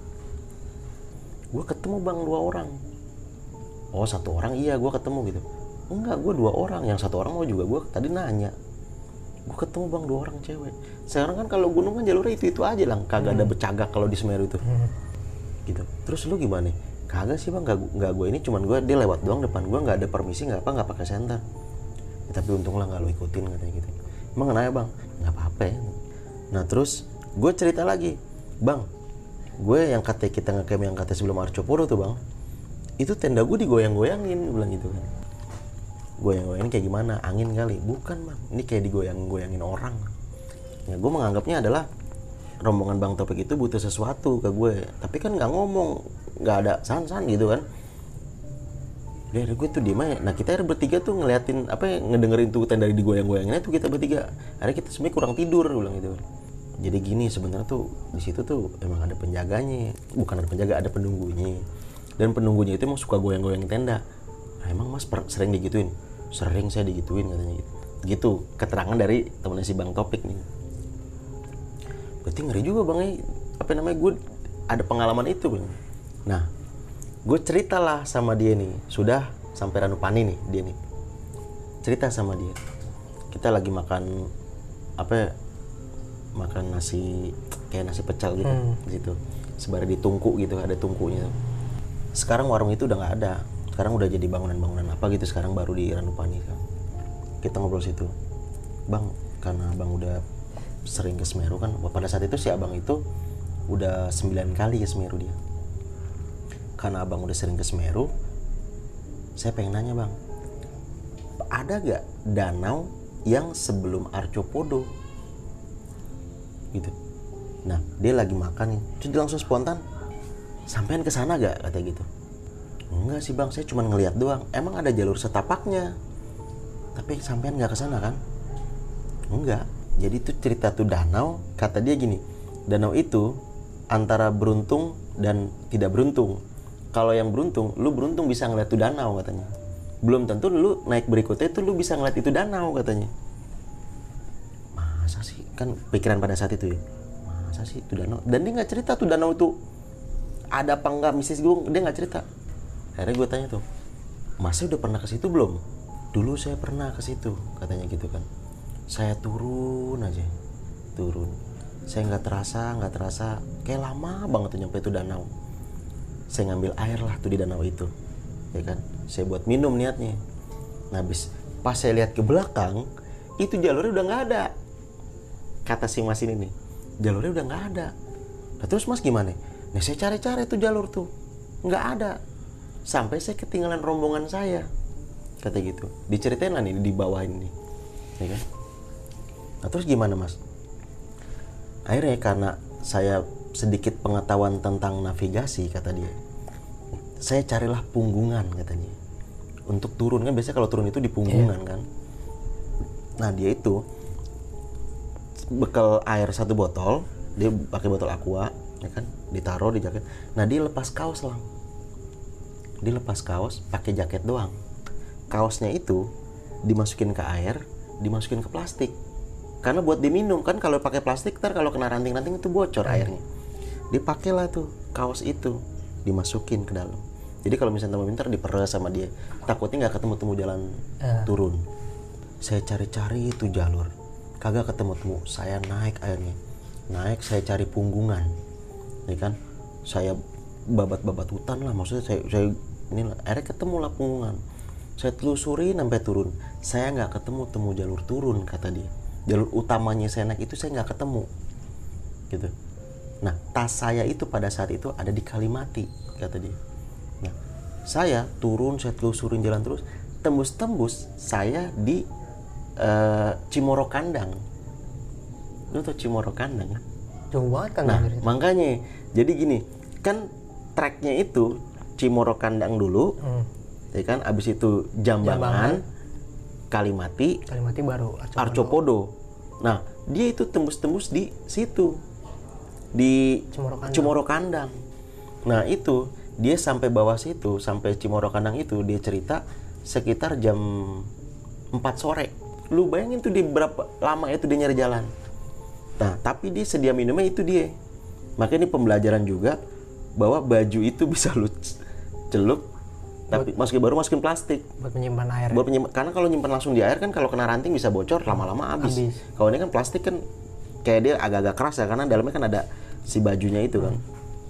Gue ketemu bang dua orang. Oh satu orang iya gue ketemu gitu. Enggak, gue dua orang. Yang satu orang mau juga gue tadi nanya. Gue ketemu bang dua orang cewek. Sekarang kan kalau gunung kan jalurnya itu itu aja lah, kagak hmm. ada becagak kalau di Semeru itu. Hmm. Gitu. Terus lu gimana? Kagak sih bang, nggak nggak gue ini cuman gue dia lewat doang depan gue, nggak ada permisi nggak apa nggak pakai senter. Ya, tapi untung lah nggak lo ikutin katanya gitu. Emang kenapa bang? Nggak apa-apa ya. Nah terus gue cerita lagi, bang, gue yang kata kita ngecamp yang kata sebelum Arcopodo tuh bang, itu tenda gue digoyang-goyangin, gue bilang gitu kan. Goyang-goyangin kayak gimana? Angin kali? Bukan bang, ini kayak digoyang-goyangin orang. Ya gue menganggapnya adalah rombongan Bang Topik itu butuh sesuatu ke gue, tapi kan nggak ngomong, nggak ada san-san gitu kan. Dari gue tuh diem aja. Nah kita bertiga tuh ngeliatin apa ya, ngedengerin tuh tenda digoyang-goyanginnya tuh kita bertiga. Akhirnya kita sebenarnya kurang tidur, bilang gitu. Jadi gini sebenarnya tuh di situ tuh emang ada penjaganya, bukan ada penjaga, ada penunggunya. Dan penunggunya itu emang suka goyang-goyangin tenda. Nah, emang mas per- sering digituin? Sering saya digituin katanya gitu. Gitu keterangan dari temennya si Bang Topik nih. Berarti ngeri juga bang, apa namanya gue ada pengalaman itu bang. Nah, gue ceritalah sama dia nih, sudah sampai Ranupani nih dia nih. Cerita sama dia. Kita lagi makan apa ya, makan nasi kayak nasi pecel gitu hmm. di situ. Sebarang di tungku gitu, ada tungkunya. Sekarang warung itu udah nggak ada. Sekarang udah jadi bangunan-bangunan apa gitu. Sekarang baru di Ranupani kan. Kita ngobrol situ, bang, karena bang udah sering ke Semeru kan. Pada saat itu si abang itu udah sembilan kali ke Semeru dia. Karena abang udah sering ke Semeru, saya pengen nanya bang, ada gak danau yang sebelum Arcopodo? Gitu. Nah dia lagi makan nih, terus dia langsung spontan, sampean ke sana gak? Katanya gitu. Enggak sih bang, saya cuma ngeliat doang. Emang ada jalur setapaknya, tapi sampean gak ke sana kan? Enggak. Jadi itu cerita tuh danau, kata dia gini, danau itu antara beruntung dan tidak beruntung. Kalau yang beruntung, lu beruntung bisa ngeliat tuh danau katanya. Belum tentu lu naik berikutnya itu lu bisa ngeliat itu danau katanya. Masa sih? Kan pikiran pada saat itu ya. Masa sih itu danau? Dan dia nggak cerita tuh danau itu ada apa enggak mistis gue, dia nggak cerita. Akhirnya gue tanya tuh, Mas udah pernah ke situ belum? Dulu saya pernah ke situ, katanya gitu kan. Saya turun aja, turun. Saya nggak terasa, nggak terasa, kayak lama banget tuh nyampe itu danau. Saya ngambil air lah tuh di danau itu, ya kan. Saya buat minum niatnya. Nah, habis pas saya lihat ke belakang, itu jalurnya udah nggak ada. Kata si Mas ini nih, jalurnya udah nggak ada. Nah terus Mas gimana? Nah saya cari-cari tuh jalur tuh, nggak ada. Sampai saya ketinggalan rombongan saya, kata gitu. Diceritain lah nih di bawah ini, ya kan. Nah terus gimana Mas? Akhirnya karena saya sedikit pengetahuan tentang navigasi, kata dia, saya carilah punggungan katanya. Untuk turun kan biasanya kalau turun itu di punggungan yeah. kan. Nah dia itu bekal air satu botol, dia pakai botol aqua, ya kan, ditaruh di jaket. Nah dia lepas kaos lang, dia lepas kaos, pakai jaket doang. Kaosnya itu dimasukin ke air, dimasukin ke plastik. Karena buat diminum kan, kalau pakai plastik ntar kalau kena ranting-ranting itu bocor airnya. Dipakailah tuh kaos itu, dimasukin ke dalam. Jadi kalau misalnya teman ntar diperes sama dia, takutnya nggak ketemu-temu jalan uh. turun. Saya cari-cari itu jalur, kagak ketemu-temu. Saya naik airnya, naik saya cari punggungan, ya kan. Saya babat-babat hutan lah, maksudnya saya, saya ini lah. Akhirnya ketemu lah punggungan. Saya telusuri sampai turun. Saya nggak ketemu-temu jalur turun, kata dia. Jalur utamanya saya naik itu saya nggak ketemu, gitu. Nah tas saya itu pada saat itu ada di Kalimati, kata dia. Nah saya turun, saya telusurin jalan terus, tembus-tembus saya di uh, Cimoro Kandang. Lu tau Cimoro Kandang kan? Jauh banget kan. Nah makanya jadi gini kan, treknya itu Cimoro Kandang dulu, hmm. ya kan, abis itu Jambangan, Jambangan. Kalimati, Kalimati baru Arcopodo. Arcopodo. Nah, dia itu tembus-tembus di situ, di Cimoro Kandang. Cimoro Kandang. Nah, itu dia sampai bawah situ, sampai Cimoro Kandang itu, dia cerita sekitar jam empat sore. Lu bayangin tuh dia berapa lama itu dia nyari jalan. Nah, tapi dia sedia minumnya itu dia. Makanya ini pembelajaran juga bahwa baju itu bisa lu celup, tapi masukin baru masukin plastik. Buat menyimpan air. Buat penyimpan, karena kalau nyimpan langsung di air kan kalau kena ranting bisa bocor, lama-lama habis. Habis. Kalau ini kan plastik kan kayak dia agak-agak keras ya, karena dalamnya kan ada si bajunya itu kan.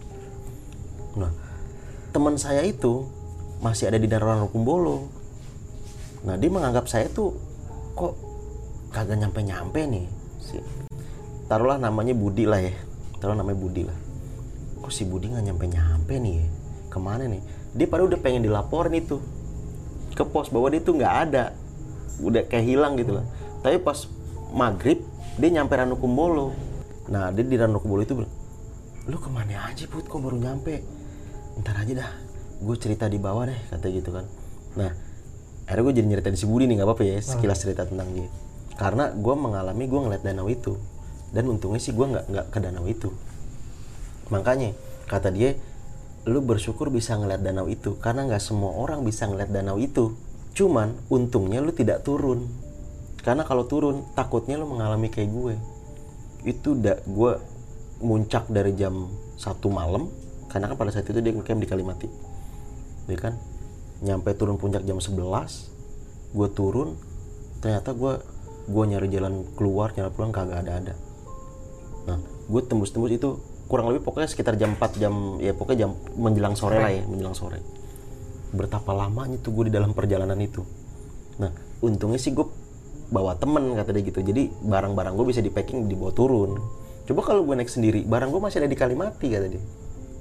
Nah, teman saya itu masih ada di Danau Ranokumbolo. Nah, dia menganggap saya tuh kok kagak nyampe-nyampe nih. Si, taruhlah namanya Budi lah ya. Taruhlah namanya Budi lah. Kok si Budi nggak nyampe-nyampe nih ya? Kemana nih? Dia padahal udah pengen dilaporin itu ke pos bahwa dia tuh nggak ada, udah kayak hilang gitu lah. Tapi pas maghrib dia nyampe Ranokumbolo. Nah, dia di Ranokumbolo itu bilang, lu kemana aja Put, kok baru nyampe? Ntar aja dah, gue cerita di bawah deh, katanya gitu kan. Nah, akhirnya gue jadi nyeritain si Budi nih, gak apa-apa ya, sekilas cerita tentang dia. Karena gue mengalami, gue ngeliat danau itu. Dan untungnya sih gue gak, gak ke danau itu. Makanya, kata dia, lu bersyukur bisa ngeliat danau itu. Karena gak semua orang bisa ngeliat danau itu. Cuman, untungnya lu tidak turun. Karena kalau turun, takutnya lu mengalami kayak gue. Itu udah, gue muncak dari jam satu malam. Karena kan pada saat itu dia ngecamp di Kalimati, ya kan, nyampe turun puncak jam sebelas, gue turun, ternyata gue gue nyari jalan keluar, nyari pulang kagak ada-ada. Nah, gue tembus-tembus itu kurang lebih pokoknya sekitar jam empat jam, ya pokoknya jam menjelang sore lah ya, menjelang sore. Betapa lamanya tuh gue di dalam perjalanan itu. Nah, untungnya sih gue bawa temen, kata dia gitu, jadi barang-barang gue bisa di packing dibawa turun. Coba kalau gue naik sendiri, barang gue masih ada di Kalimati, kata dia.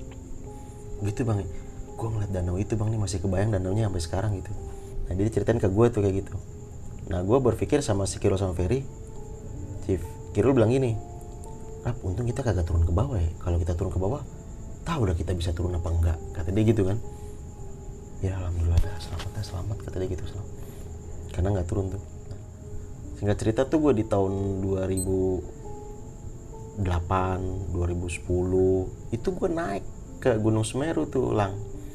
Gitu bang, gue ngeliat danau itu bang nih, masih kebayang danaunya sampai sekarang gitu. Nah dia ceritain ke gue tuh kayak gitu. Nah gue berpikir sama si Kirul sama Ferry, Chief Kirul bilang gini, Rap, untung kita kagak turun ke bawah ya. Kalau kita turun ke bawah, tahu udah kita bisa turun apa enggak, kata dia gitu kan. Ya alhamdulillah dah, selamat dah, selamat, kata dia gitu, selamat. Karena nggak turun tuh. Nah, singkat cerita tuh gue di tahun dua ribu delapan, dua ribu sepuluh itu gue naik ke Gunung Semeru tuh Lang.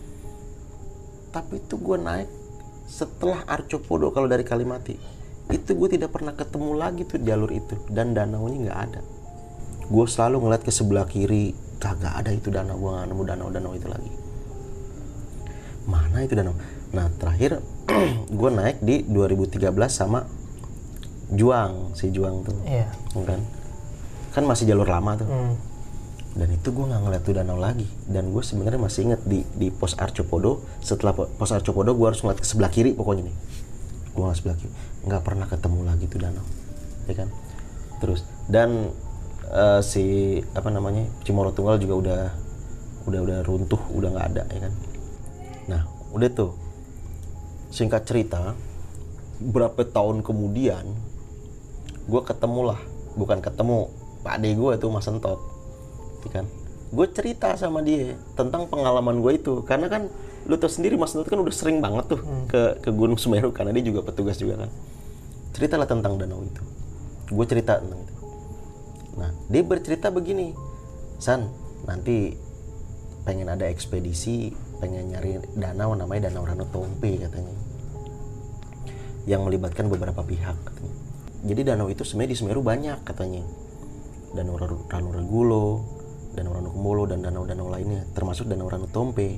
Tapi itu gue naik setelah Arcopodo. Kalau dari Kalimati itu gue tidak pernah ketemu lagi tuh jalur itu, dan danaunya nggak ada. Gue selalu ngeliat ke sebelah kiri, kagak ada itu danau. Gue nggak nemu danau-danau itu lagi. Mana itu danau? Nah terakhir gue naik di dua ribu tiga belas sama Juang, si Juang tuh, iya. Kan kan masih jalur lama tuh. Hmm. Dan itu gue nggak ngeliat tuh danau lagi. Dan gue sebenarnya masih inget di di pos Arcopodo. Setelah pos Arcopodo gue harus ngeliat ke sebelah kiri pokoknya nih. Gue ngeliat sebelah kiri, nggak pernah ketemu lagi tuh danau, ya kan. Terus dan uh, si apa namanya Cimoro Tunggal juga udah udah udah runtuh, udah nggak ada, ya kan. Nah udah tuh, singkat cerita, berapa tahun kemudian gue ketemu lah, bukan ketemu Pak Ade gue tuh, Mas Sentot. Kan gue cerita sama dia tentang pengalaman gue itu, karena kan lu tau sendiri Mas Nut kan udah sering banget tuh hmm. ke ke Gunung Semeru, karena dia juga petugas juga kan. Ceritalah tentang danau itu, gue cerita tentang itu. Nah dia bercerita begini, San, nanti pengen ada ekspedisi, pengen nyari danau namanya Danau Ranotompe katanya, yang melibatkan beberapa pihak katanya. Jadi danau itu sebenarnya di Semeru banyak katanya, Danau Ranoregulo, Danau Ranokumbolo, dan danau-danau lainnya, termasuk Danau Ranotompe.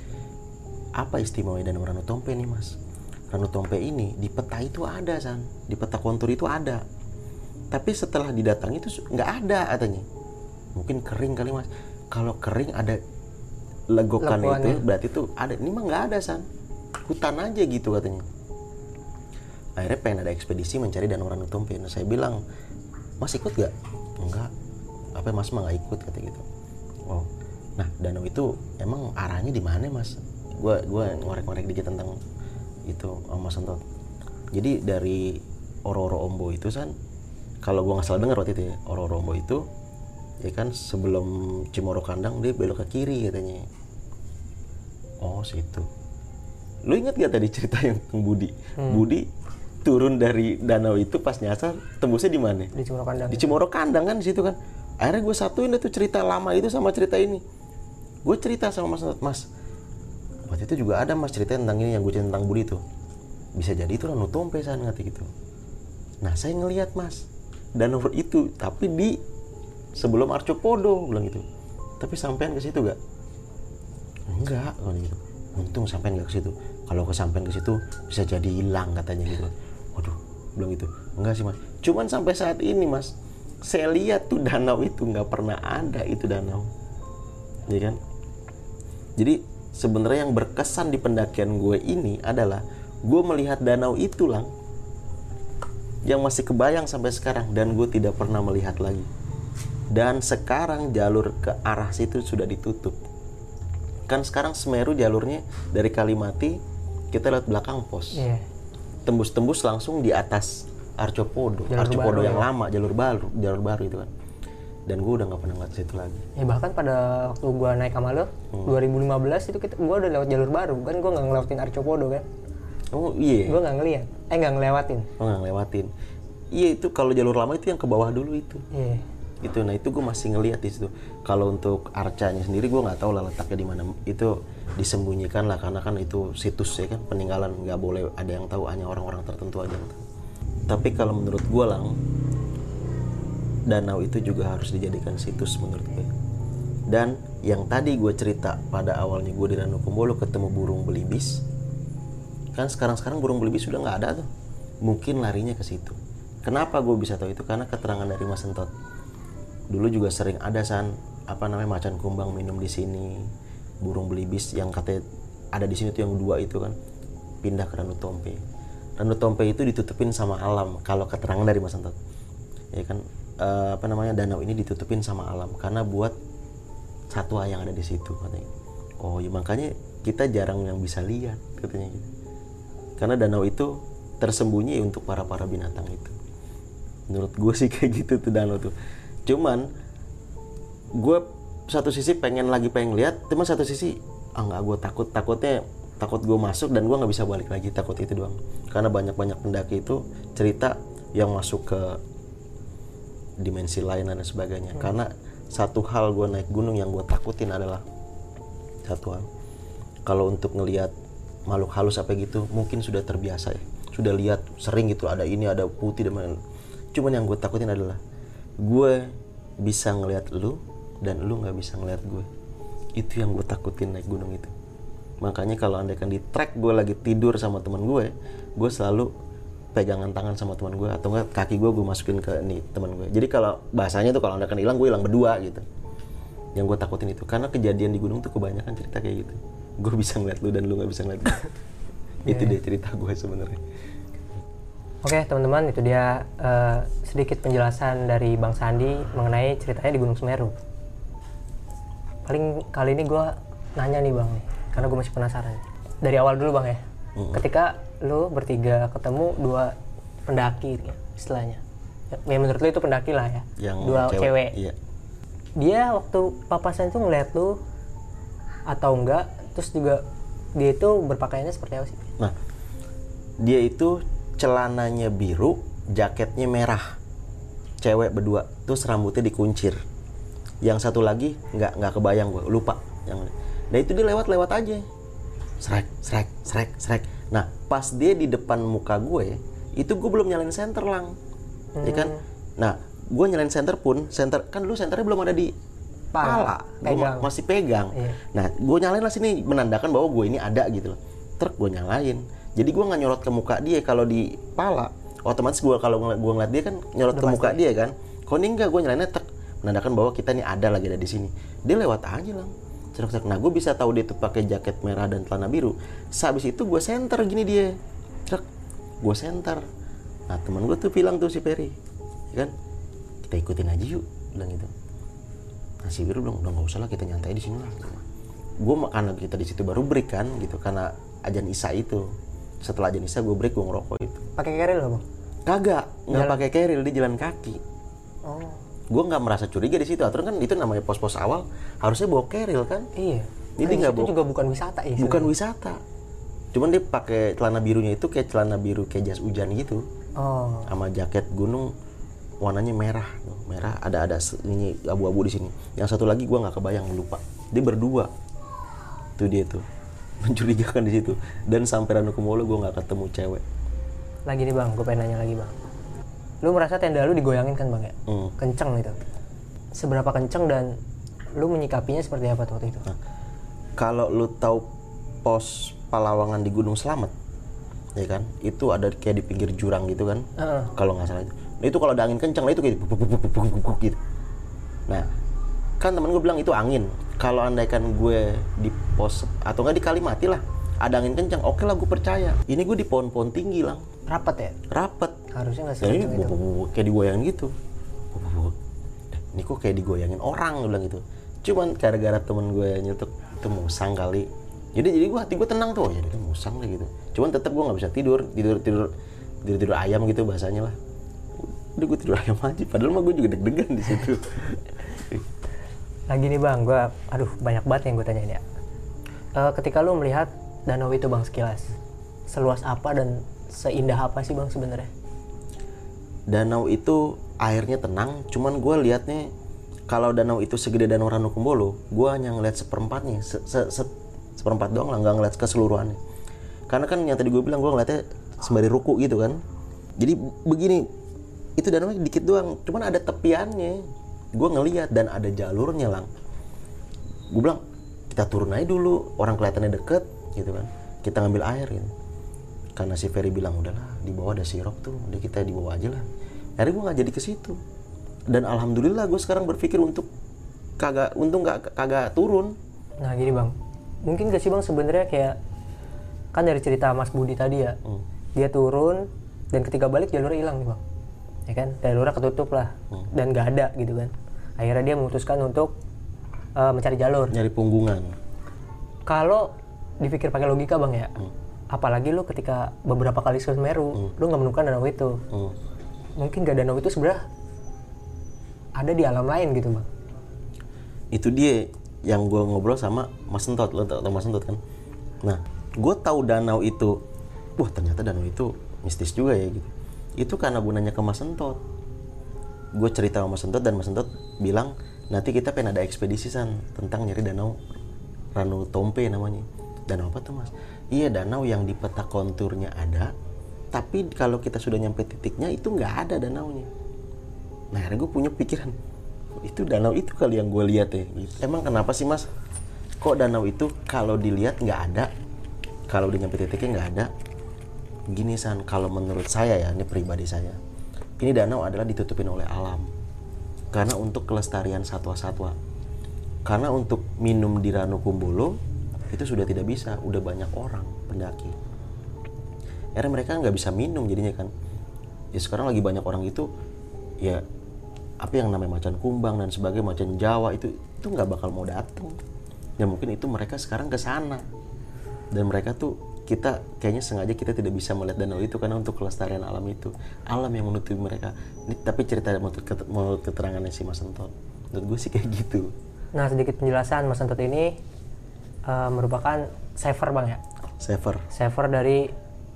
Apa istimewanya Danau Ranotompe nih Mas? Ranotompe ini di peta itu ada, San. Di peta kontur itu ada. Tapi setelah didatangi itu nggak ada katanya. Mungkin kering kali Mas. Kalau kering ada legokan itu, berarti itu ada. Ini mah nggak ada, San. Hutan aja gitu katanya. Akhirnya pengen ada ekspedisi mencari Danau Ranotompe. Nah saya bilang, Mas ikut gak? Enggak. Apa Mas mah nggak ikut, kata gitu. Oh, nah danau itu emang arahnya di mana Mas? Gue gue ngorek-ngorek dikit tentang itu sama Mas Sentot. Jadi dari Oro-Oro Ombo itu San, kalau gue nggak salah dengar waktu itu ya, Oro-Oro Ombo itu ya kan sebelum Cimoro Kandang dia belok ke kiri katanya. Oh situ. Lu ingat gak tadi cerita yang Budi? Hmm. Budi turun dari danau itu pas nyasar tembusnya di mana? Di Cimoro Kandang. Di Cimoro Kandang kan di situ kan. Akhirnya gue satuin itu cerita lama itu sama cerita ini. Gue cerita sama Mas, Mas, waktu itu juga ada mas cerita tentang ini yang gue cerita tentang Budi tuh. Bisa jadi itu Danau Tompe san kata gitu. Nah saya ngelihat mas danau itu tapi di sebelum Arcopodo bilang gitu. Tapi sampean ke situ gak? Enggak kalau gitu. Untung sampean gak ke situ. Kalau kesampean ke situ bisa jadi hilang katanya gitu. Waduh, bilang gitu. Enggak sih mas. Cuman sampai saat ini mas, saya lihat tuh danau itu nggak pernah ada itu danau, ya kan? Jadi sebenarnya yang berkesan di pendakian gue ini adalah gue melihat danau itu lang, yang masih kebayang sampai sekarang dan gue tidak pernah melihat lagi. Dan sekarang jalur ke arah situ sudah ditutup. Kan sekarang Semeru jalurnya dari Kalimati kita lihat belakang pos, Iya. tembus-tembus langsung di atas Arcopodo, Jalur Arcopodo baru, yang ya? lama, jalur baru, jalur baru itu kan. Dan gue udah nggak pernah ngeliat situ lagi. Ya bahkan pada waktu gua naik sama lo Hmm. dua ribu lima belas itu kita gua udah lewat jalur baru kan, gua nggak ngelewatin Arcopodo kan. Oh iya, Gua nggak ngeliat, eh nggak ngelewatin. oh, nggak ngelewatin. Iya itu kalau jalur lama itu yang ke bawah dulu itu. Iya. Itu, nah itu gue masih ngeliat di situ. Kalau untuk arcanya sendiri gue nggak tahu lah letaknya di mana. Itu disembunyikan lah karena kan itu situs ya kan, peninggalan, nggak boleh ada yang tahu, hanya orang-orang tertentu aja yang tahu. Tapi kalau menurut gue lang, danau itu juga harus dijadikan situs menurut gue. Dan yang tadi gue cerita pada awalnya gue di Danau Kumbolo ketemu burung belibis, kan sekarang-sekarang burung belibis sudah nggak ada tuh. Mungkin larinya ke situ. Kenapa gue bisa tahu itu? Karena keterangan dari Mas Sentot. Dulu juga sering ada san apa namanya macan kumbang minum di sini, burung belibis yang katanya ada di sini tuh yang dua itu kan pindah ke Danau Tompe. Danau Tompe itu ditutupin sama alam kalau keterangan dari Mas Sentot. Ya kan eh, apa namanya danau ini ditutupin sama alam karena buat satwa yang ada di situ katanya. Oh ya makanya kita jarang yang bisa lihat katanya gitu. Karena danau itu tersembunyi untuk para-para binatang itu. Menurut gue sih kayak gitu tuh danau tuh. Cuman gue satu sisi pengen lagi pengen lihat, cuman satu sisi ah nggak, gue takut takutnya takut gue masuk dan gue nggak bisa balik lagi, takut itu doang. Karena banyak-banyak pendaki itu cerita yang masuk ke dimensi lain dan sebagainya. Hmm. Karena satu hal gue naik gunung yang gue takutin adalah satu hal, kalau untuk ngelihat makhluk halus apa gitu mungkin sudah terbiasa ya, sudah lihat sering gitu ada ini ada putih dan lain-lain. Cuman yang gue takutin adalah gue bisa ngelihat lu dan lu nggak bisa ngelihat gue. Itu yang gue takutin naik gunung itu. Makanya kalau andaikan di trek gue lagi tidur sama teman gue, gue selalu pegangan tangan sama teman gue atau enggak kaki gue gue masukin ke nih teman gue. Jadi kalau bahasanya tuh kalau andaikan hilang gue hilang berdua gitu. Yang gue takutin itu karena kejadian di gunung tuh kebanyakan cerita kayak gitu. Gue bisa ngeliat lu dan lu nggak bisa ngeliat gue. Itu Yeah. deh cerita gue sebenarnya. Oke teman-teman, itu dia uh, sedikit penjelasan dari Bang Sandi mengenai ceritanya di Gunung Semeru. Paling kali ini gue nanya nih Bang, karena gue masih penasaran. Dari awal dulu Bang ya, mm-hmm. ketika lu bertiga ketemu dua pendaki ya, istilahnya. Ya menurut lu itu pendaki lah ya, yang dua cewek. cewek. Iya. Dia waktu papasan itu ngeliat lu atau enggak, terus juga dia itu berpakaiannya seperti apa sih? Nah, dia itu celananya biru, jaketnya merah, cewek berdua, terus rambutnya dikuncir. Yang satu lagi nggak nggak kebayang gue, lupa. Yang, nah itu dia lewat-lewat aja, srek, srek, srek, srek. Nah pas dia di depan muka gue, itu gue belum nyalain senter lang, hmm. ya kan? Nah gue nyalain senter pun, senter kan dulu senternya belum ada di pala, gue ma- masih pegang. Iya. Nah gue nyalain lah sini menandakan bahwa gue ini ada gitu loh. Truk gue nyalain. Jadi gue nggak nyorot ke muka dia. Kalau di pala, otomatis gue kalau ng- gue ngeliat dia kan nyorot udah ke muka dia kan. Kalau ini enggak, gue nyalainnya truk menandakan bahwa kita ini ada lagi ada di sini. Dia lewat aja lang. Cerok-cerok. Nah gue bisa tahu dia tuh pakai jaket merah dan celana biru. Sehabis itu gue senter gini dia. Truk, gue senter. Nah teman gue tuh bilang tuh si Peri, kan kita ikutin aja yuk, bilang gitu. Nah si Biru bilang udah nggak usah lah, kita nyantai di sini lah. Gue karena kita di situ baru break kan gitu, karena ajan Isya itu. Setelah ajan Isya gue break, gue ngerokok itu. Pakai keril loh Bang? Kagak, nggak pakai keril, dia jalan kaki. Oh. Gue nggak merasa curiga di situ. Aturan kan itu namanya pos-pos awal harusnya bawa keril kan. Iya. Jadi nggak bawa. Itu juga bukan wisata ya? Bukan wisata. Cuman dia pakai celana birunya itu kayak celana biru kayak jas hujan gitu. Oh. Sama jaket gunung warnanya merah, merah ada ada ini abu-abu di sini. Yang satu lagi gue nggak kebayang, lupa. Dia berdua, tuh dia tuh. mencurigakan di situ. Dan sampai Ranukumbolo gue nggak ketemu cewek. Lagi nih bang, gue pengen nanya lagi bang. Lu merasa tenda lu digoyangin kan bang ya? Hmm. Kenceng gitu. Seberapa kenceng dan lu menyikapinya seperti apa waktu itu? Nah, kalau lu tahu pos Palawangan di Gunung Slamet, ya kan? Itu ada kayak di pinggir jurang gitu kan? Uh-uh. Kalau nggak salah itu. Nah, itu kalau ada angin kencang, nah itu kayak buk, buk, buk, buk, buk, buk, gitu. Nah, kan temen gue bilang itu angin. Kalau andaikan gue di pos atau nggak di Kalimati lah, ada angin kencang, oke lah gue percaya. Ini gue di pohon-pohon tinggi lang. Rapat ya? Rapet. Harusnya nggak Dan ini sekenceng bu- itu. bu- bu- kayak digoyangin gitu. Bu- bu- bu. Eh, Ini kok kayak digoyangin orang, gue bilang gitu. Cuman gara-gara temen gue nyetuk itu musang kali. Jadi jadi gue hati gue tenang tuh, ya itu musang lah gitu. Cuman tetap gue nggak bisa tidur, tidur tidur tidur tidur ayam gitu bahasanya lah. Udah gue tidur ayam aja. Padahal mah gue juga deg-degan di situ. Lagi nih bang, gue, aduh banyak banget yang gue tanyain ya. Eh, ketika lu melihat danau itu bang sekilas, seluas apa dan seindah apa sih bang sebenarnya? Danau itu airnya tenang, cuman gue liatnya kalau danau itu segede danau Ranukumbolo, gue hanya ngeliat seperempatnya, se -se -se seperempat doang lah, nggak ngeliat keseluruhannya. Karena kan yang tadi gue bilang gue ngeliatnya sembari ruku gitu kan. Jadi begini, itu danau dikit doang, cuman ada tepiannya. Gue ngeliat dan ada jalurnya lang. Gue bilang kita turun aja dulu, orang kelihatannya deket gitu kan. Kita ngambil air gitu. Karena si Ferry bilang udahlah di bawah ada sirop tuh, udah kita di bawah aja lah. Akhirnya gue nggak jadi ke situ. Dan alhamdulillah gue sekarang berpikir untuk kagak, untung nggak kagak turun. Nah gini bang, mungkin gak sih bang sebenarnya kayak kan dari cerita Mas Budi tadi ya, Hmm. dia turun dan ketika balik jalurnya hilang nih bang, ya kan, jalurnya ketutup lah Hmm. dan nggak ada gitu kan. Akhirnya dia memutuskan untuk uh, mencari jalur. Nyari punggungan. Kalau dipikir pakai logika bang ya, Hmm. apalagi lu ketika beberapa kali ke Semeru, Hmm. lu nggak menemukan danau itu, Hmm. mungkin gak danau itu sebenarnya ada di alam lain gitu bang. Itu dia yang gue ngobrol sama Mas Sentot, lo tau Mas Sentot kan? Nah, gue tahu danau itu, wah ternyata danau itu mistis juga ya gitu. Itu karena gunanya ke Mas Sentot. Gue cerita sama Mas Sentot dan Mas Sentot bilang nanti kita pengen ada ekspedisi san tentang nyari danau Ranu Tompe namanya. Danau apa tuh mas? Iya danau yang di peta konturnya ada, tapi kalau kita sudah nyampe titiknya itu nggak ada danaunya. Nah akhirnya gue punya pikiran, itu danau itu kali yang gue lihat ya. Emang kenapa sih mas? Kok danau itu kalau dilihat nggak ada, kalau udah nyampe titiknya nggak ada? Gini san, kalau menurut saya ya, ini pribadi saya, ini danau adalah ditutupin oleh alam. Karena untuk kelestarian satwa-satwa. Karena untuk minum di Ranukumbolo itu sudah tidak bisa, udah banyak orang pendaki. Akhirnya mereka nggak bisa minum jadinya kan. Ya sekarang lagi banyak orang itu, ya apa yang namanya macan kumbang dan sebagainya, macan Jawa itu itu nggak bakal mau datang. Ya mungkin itu mereka sekarang ke sana. Dan mereka tuh kita kayaknya sengaja kita tidak bisa melihat danau itu karena untuk kelestarian alam itu, alam yang menutupi mereka. Ini tapi cerita menurut, menurut keterangannya si Mas Sentot, menurut gue sih kayak gitu. Nah sedikit penjelasan, Mas Sentot ini uh, merupakan saver bang ya, Saver. saver dari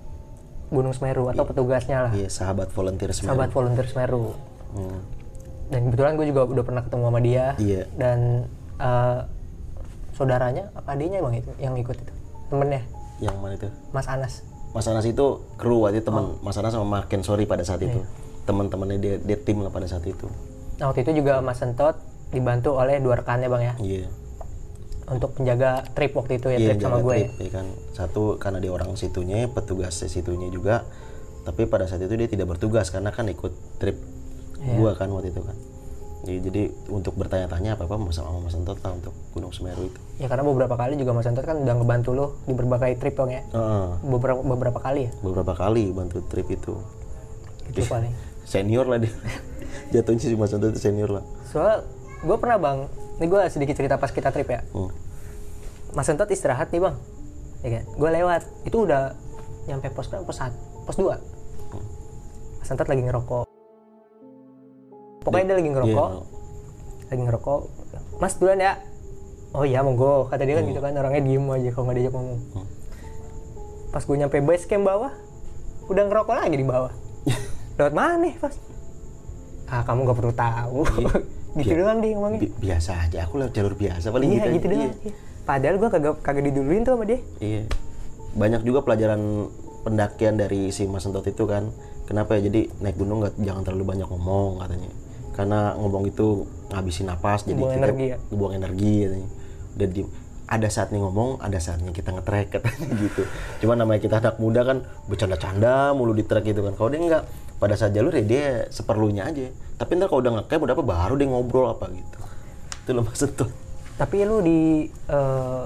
Gunung Semeru atau petugasnya lah. Iya, sahabat volunteer Semeru. Sahabat volunteer Semeru. Hmm. Dan kebetulan gue juga udah pernah ketemu sama dia. Iya. Dan uh, saudaranya apa adiknya bang itu yang ikut itu, temennya Yang mana itu? Mas Anas. Mas Anas itu kru waktu itu teman. Mas Anas sama Maken Sorry pada saat itu. Iya. Teman-temannya dia, dia tim lah pada saat itu. Nah waktu itu juga Mas Sentot dibantu oleh dua rekannya bang ya, Iya. untuk penjaga trip waktu itu ya, Iya, trip sama jaga gue. trip, ya kan. Satu karena dia orang situnya, petugas situnya juga. Tapi pada saat itu dia tidak bertugas karena kan ikut trip Iya. gua kan waktu itu kan. Jadi, jadi untuk bertanya-tanya apa-apa sama Mas Sentot lah untuk Gunung Semeru itu. Ya karena beberapa kali juga Mas Sentot kan udah ngebantu lo di berbagai trip bang ya. Heeh. Beberapa beberapa kali ya. Beberapa kali bantu trip itu. Itu paling. Senior lah dia. Jatuhnya si Mas Sentot itu senior lah. Soal gue pernah bang, ini gue sedikit cerita pas kita trip ya. Hmm. Mas Sentot istirahat nih bang, ya kan? Gue lewat, itu udah nyampe pos berapa? Pos satu, pos dua. Hmm. Mas Sentot lagi ngerokok. Pokoknya dia lagi ngerokok, Iya, lagi ngerokok. Mas duluan ya. Oh iya monggo, kata dia kan Hmm. gitu kan, orangnya diem aja kalau nggak diajak ngomong. Hmm. Pas gue nyampe base camp bawah, udah ngerokok lagi di bawah. Lewat mana nih pas? Ah kamu nggak perlu tahu. Iya. Gitu Bi- doang dia ngomongnya. Bi- biasa aja, aku lewat jalur biasa paling Iya gitu, gitu aja. doang. Iya. Padahal gue kagak kagak diduluin tuh sama dia. Iya. Banyak juga pelajaran pendakian dari si Mas Sentot itu kan. Kenapa ya? Jadi naik gunung nggak jangan terlalu banyak ngomong katanya. Karena ngomong itu ngabisin napas, jadi Buang kita energi ya? buang energi katanya. Udah di, ada saatnya ngomong, ada saatnya kita nge-track katanya gitu. Cuma namanya kita anak muda kan bercanda-canda mulu di track gitu kan. Kalau dia enggak, pada saat jalur ya dia seperlunya aja. Tapi ntar kalau udah nge-camp udah apa baru dia ngobrol apa gitu. Itu loh Mas Sentot. Tapi lu di eh,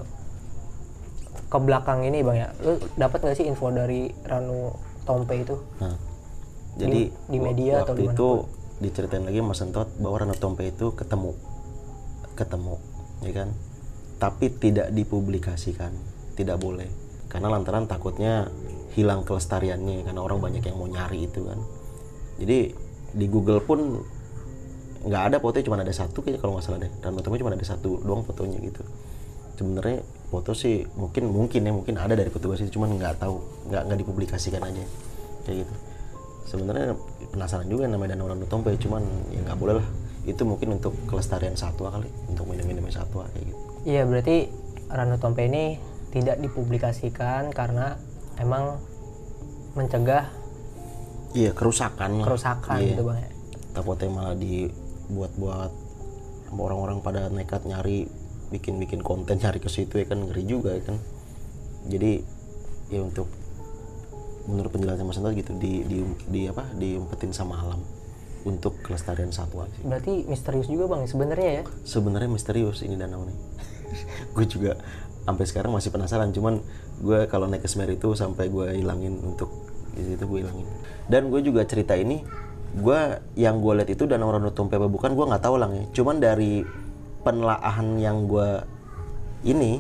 ke belakang ini bang ya, lu dapat nggak sih info dari Ranu Tompe itu? Nah, jadi Di- di media atau waktu di mana itu diceritain lagi Mas Sentot bahwa Ranu Tompe itu ketemu, ketemu, ya kan? Tapi tidak dipublikasikan, tidak boleh, karena lantaran takutnya hilang kelestariannya, karena orang banyak yang mau nyari itu kan. Jadi di Google pun nggak ada fotonya, cuma ada satu kayaknya kalau nggak salah deh. Ranu Tompe cuma ada satu doang fotonya gitu. Sebenarnya foto sih mungkin mungkin ya mungkin ada dari petugas itu, cuman nggak tahu, nggak nggak dipublikasikan aja kayak gitu. Sebenarnya penasaran juga namanya Danau Ranu Tompe, cuman ya nggak boleh lah. Itu mungkin untuk kelestarian satwa kali, untuk minum-minum satwa kayak gitu. Iya berarti Ranu Tompe ini tidak dipublikasikan karena emang mencegah Iya kerusakan lah. kerusakan Iya. gitu bang ya. Takutnya malah dibuat-buat sama orang-orang pada nekat nyari, bikin-bikin konten nyari ke situ ya kan, ngeri juga ya kan. Jadi ya untuk menurut penjelasan Mas Sentot gitu di di di apa diumpetin sama alam untuk kelestarian satwa sih. Berarti misterius juga bang sebenarnya ya. Sebenarnya misterius ini danau nih. Gue juga sampai sekarang masih penasaran, cuman gue kalau naik ke Semeru itu sampai gue hilangin untuk di situ gue hilangin. Dan gue juga cerita ini, gue yang gue lihat itu Danau Ranu Tompe apa bukan gue nggak tahu lang ya. Cuman dari penelaahan yang gue ini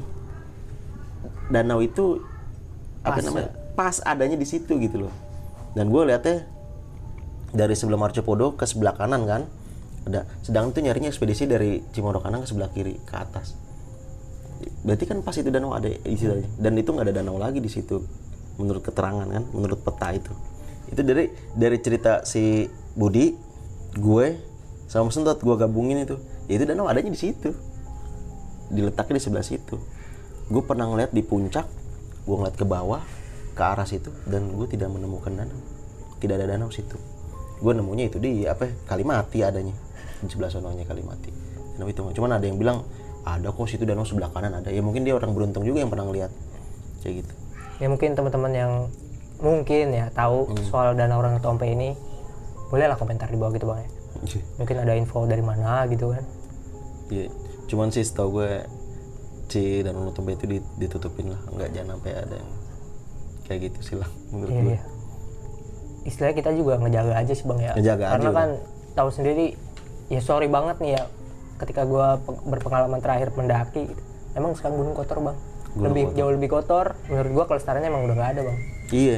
danau itu apa Pas, namanya pas adanya di situ gitu loh. Dan gue lihatnya dari sebelum Arjopodo ke sebelah kanan kan ada, sedangkan itu nyarinya ekspedisi dari Cimoro kanan ke sebelah kiri ke atas. Berarti kan pas itu danau ada di situ aja. Dan itu nggak ada danau lagi di situ menurut keterangan kan, menurut peta itu. Itu dari dari cerita si Budi, gue sama Mas Sentot gue gabungin itu. Ya itu danau adanya di situ. Diletaknya di sebelah situ. Gue pernah ngeliat di puncak, gue ngeliat ke bawah ke arah situ dan gue tidak menemukan danau. Tidak ada danau situ. Gue nemunya itu di apa? Kalimati adanya. Di sebelah sononya Kalimati. Danau itu. Cuman ada yang bilang ada kok situ danau sebelah kanan ada. Ya mungkin dia orang beruntung juga yang pernah ngeliat kayak gitu. Ya mungkin teman-teman yang mungkin ya tahu Hmm. soal Danau Ranu Tompe ini bolehlah komentar di bawah gitu bang ya. Mungkin ada info dari mana gitu kan. Iya. Cuman sih setahu gue si Danau Ranu Tompe itu ditutupin lah, nggak jangan sampai ada yang kayak gitu sih lah menurut Iya, gue. iya. Istilahnya kita juga ngejaga aja sih bang ya. Ngejaga Karena aja kan tahu sendiri ya sorry banget nih ya ketika gue berpengalaman terakhir mendaki gitu. Emang sekarang gunung kotor bang. Gunung lebih kotor. jauh lebih kotor. Menurut gue kelestariannya emang udah nggak ada bang. Iya.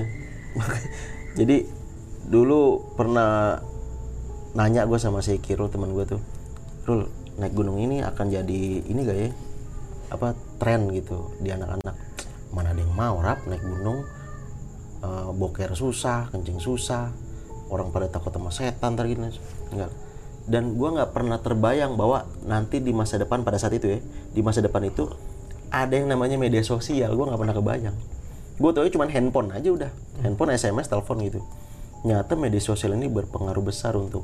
Jadi dulu pernah nanya gue sama si Kirul teman gue tuh, Rul naik gunung ini akan jadi ini gak ya? Apa tren gitu di anak-anak? Mana ada yang mau rap naik gunung, uh, boker susah, kencing susah, orang pada takut sama setan ntar gitu. Enggak. Dan gue nggak pernah terbayang bahwa nanti di masa depan pada saat itu ya, di masa depan itu ada yang namanya media sosial. Gue nggak pernah kebayang. Gue tau cuma handphone aja udah, handphone, S M S, telepon gitu. Nyata media sosial ini berpengaruh besar untuk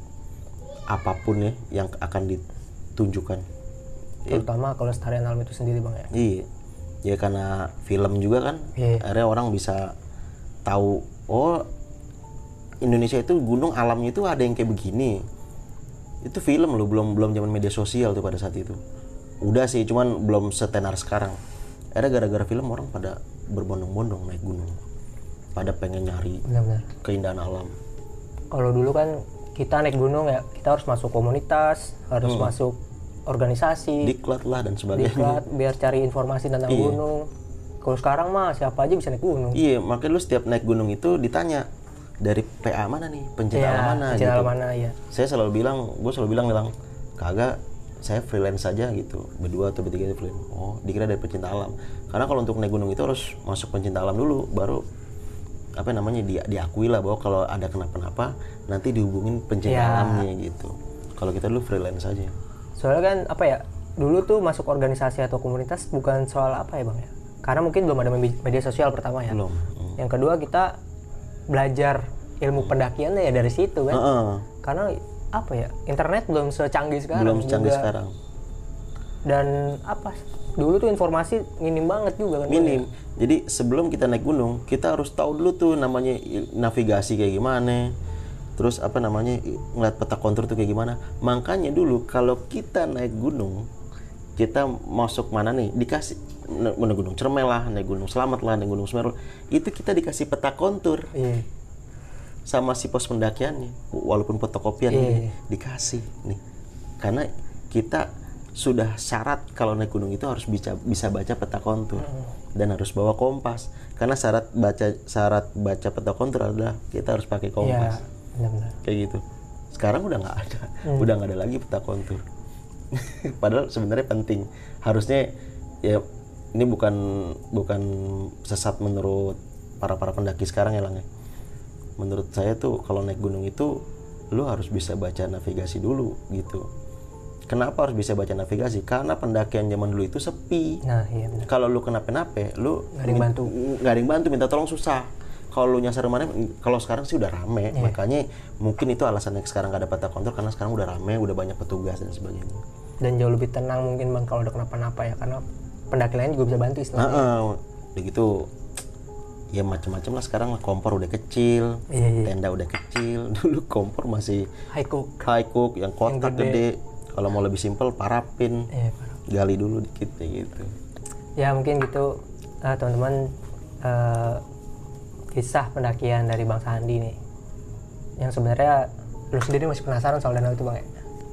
apapun ya yang akan ditunjukkan. Terutama kelestarian alam itu sendiri bang ya. Iya, ya karena film juga kan, Iya. akhirnya orang bisa tahu, oh Indonesia itu gunung alamnya itu ada yang kayak begini. Itu film loh, belum belum zaman media sosial tuh pada saat itu. Udah sih, cuman belum setenar sekarang. Akhirnya gara-gara film orang pada berbondong-bondong naik gunung, pada pengen nyari Benar-benar. keindahan alam. Kalau dulu kan kita naik gunung ya kita harus masuk komunitas, harus Hmm. masuk organisasi, Diklat lah dan sebagainya. diklat biar cari informasi tentang Iya. gunung. Kalau sekarang mah siapa aja bisa naik gunung. Iya, makanya lu setiap naik gunung itu ditanya dari P A mana nih, pencinta Iya, alam mana pencinta gitu. alam mana ya. Saya selalu bilang, gue selalu bilang bilang kagak, saya freelance saja gitu, berdua atau bertiga itu freelance. Oh, dikira dari pencinta alam. Karena kalau untuk naik gunung itu harus masuk pencinta alam dulu, baru apa namanya di, diakui lah bahwa kalau ada kenapa-napa nanti dihubungin pencinta Ya. alamnya gitu. Kalau kita dulu freelance aja. Soalnya kan apa ya dulu tuh masuk organisasi atau komunitas bukan soal apa ya bang ya, karena mungkin belum ada media sosial pertama ya. Belum. Hmm. Yang kedua kita belajar ilmu pendakian ya dari situ kan. Uh-uh. Karena apa ya, internet belum secanggih sekarang. Belum secanggih juga. sekarang. Dan apa, dulu tuh informasi minim banget juga kan. Minim. Jadi sebelum kita naik gunung, kita harus tahu dulu tuh namanya navigasi kayak gimana. Terus apa namanya, ngeliat peta kontur tuh kayak gimana. Makanya dulu kalau kita naik gunung, kita masuk mana nih, dikasih naik gunung Cermai lah, naik gunung Selamat lah, naik gunung Semeru, itu kita dikasih peta kontur. Iya. Sama si pos pendakiannya, walaupun fotokopian Iya. dikasih nih. Karena kita sudah syarat kalau naik gunung itu harus bisa bisa baca peta kontur. Hmm. Dan harus bawa kompas, karena syarat baca syarat baca peta kontur adalah kita harus pakai kompas. Iya, benar-benar. Kayak gitu. Sekarang udah nggak ada, hmm. udah nggak ada lagi peta kontur. Padahal sebenarnya penting. Harusnya ya, ini bukan bukan sesat menurut para para pendaki sekarang ya Lang ya. Menurut saya tuh kalau naik gunung itu lu harus bisa baca navigasi dulu gitu. Kenapa harus bisa baca navigasi? Karena pendakian zaman dulu itu sepi. Nah, iya benar. Kalau lu kenapa-napa, lu nggak ada yang bantu. Nggak ada yang bantu, minta tolong susah. Kalau lu nyasar mana, kalau sekarang sih udah rame. Yeah. Makanya mungkin itu alasannya sekarang nggak ada peta kontur, karena sekarang udah rame, udah banyak petugas dan sebagainya. Dan jauh lebih tenang mungkin bang kalau udah kenapa-napa ya, karena pendaki lain juga bisa bantu istilahnya. Nah, uh, udah gitu, ya macam-macam lah sekarang. Kompor udah kecil, iya, iya. tenda udah kecil. Dulu kompor masih high cook, high cook yang kotak yang gede. gede. Kalau mau lebih simpel, parafin, iya, parafin. gali dulu dikit gitu. Ya mungkin gitu uh, teman-teman, uh, kisah pendakian dari Bang Sandi nih. Yang sebenarnya lu sendiri masih penasaran soal danau itu bang ya?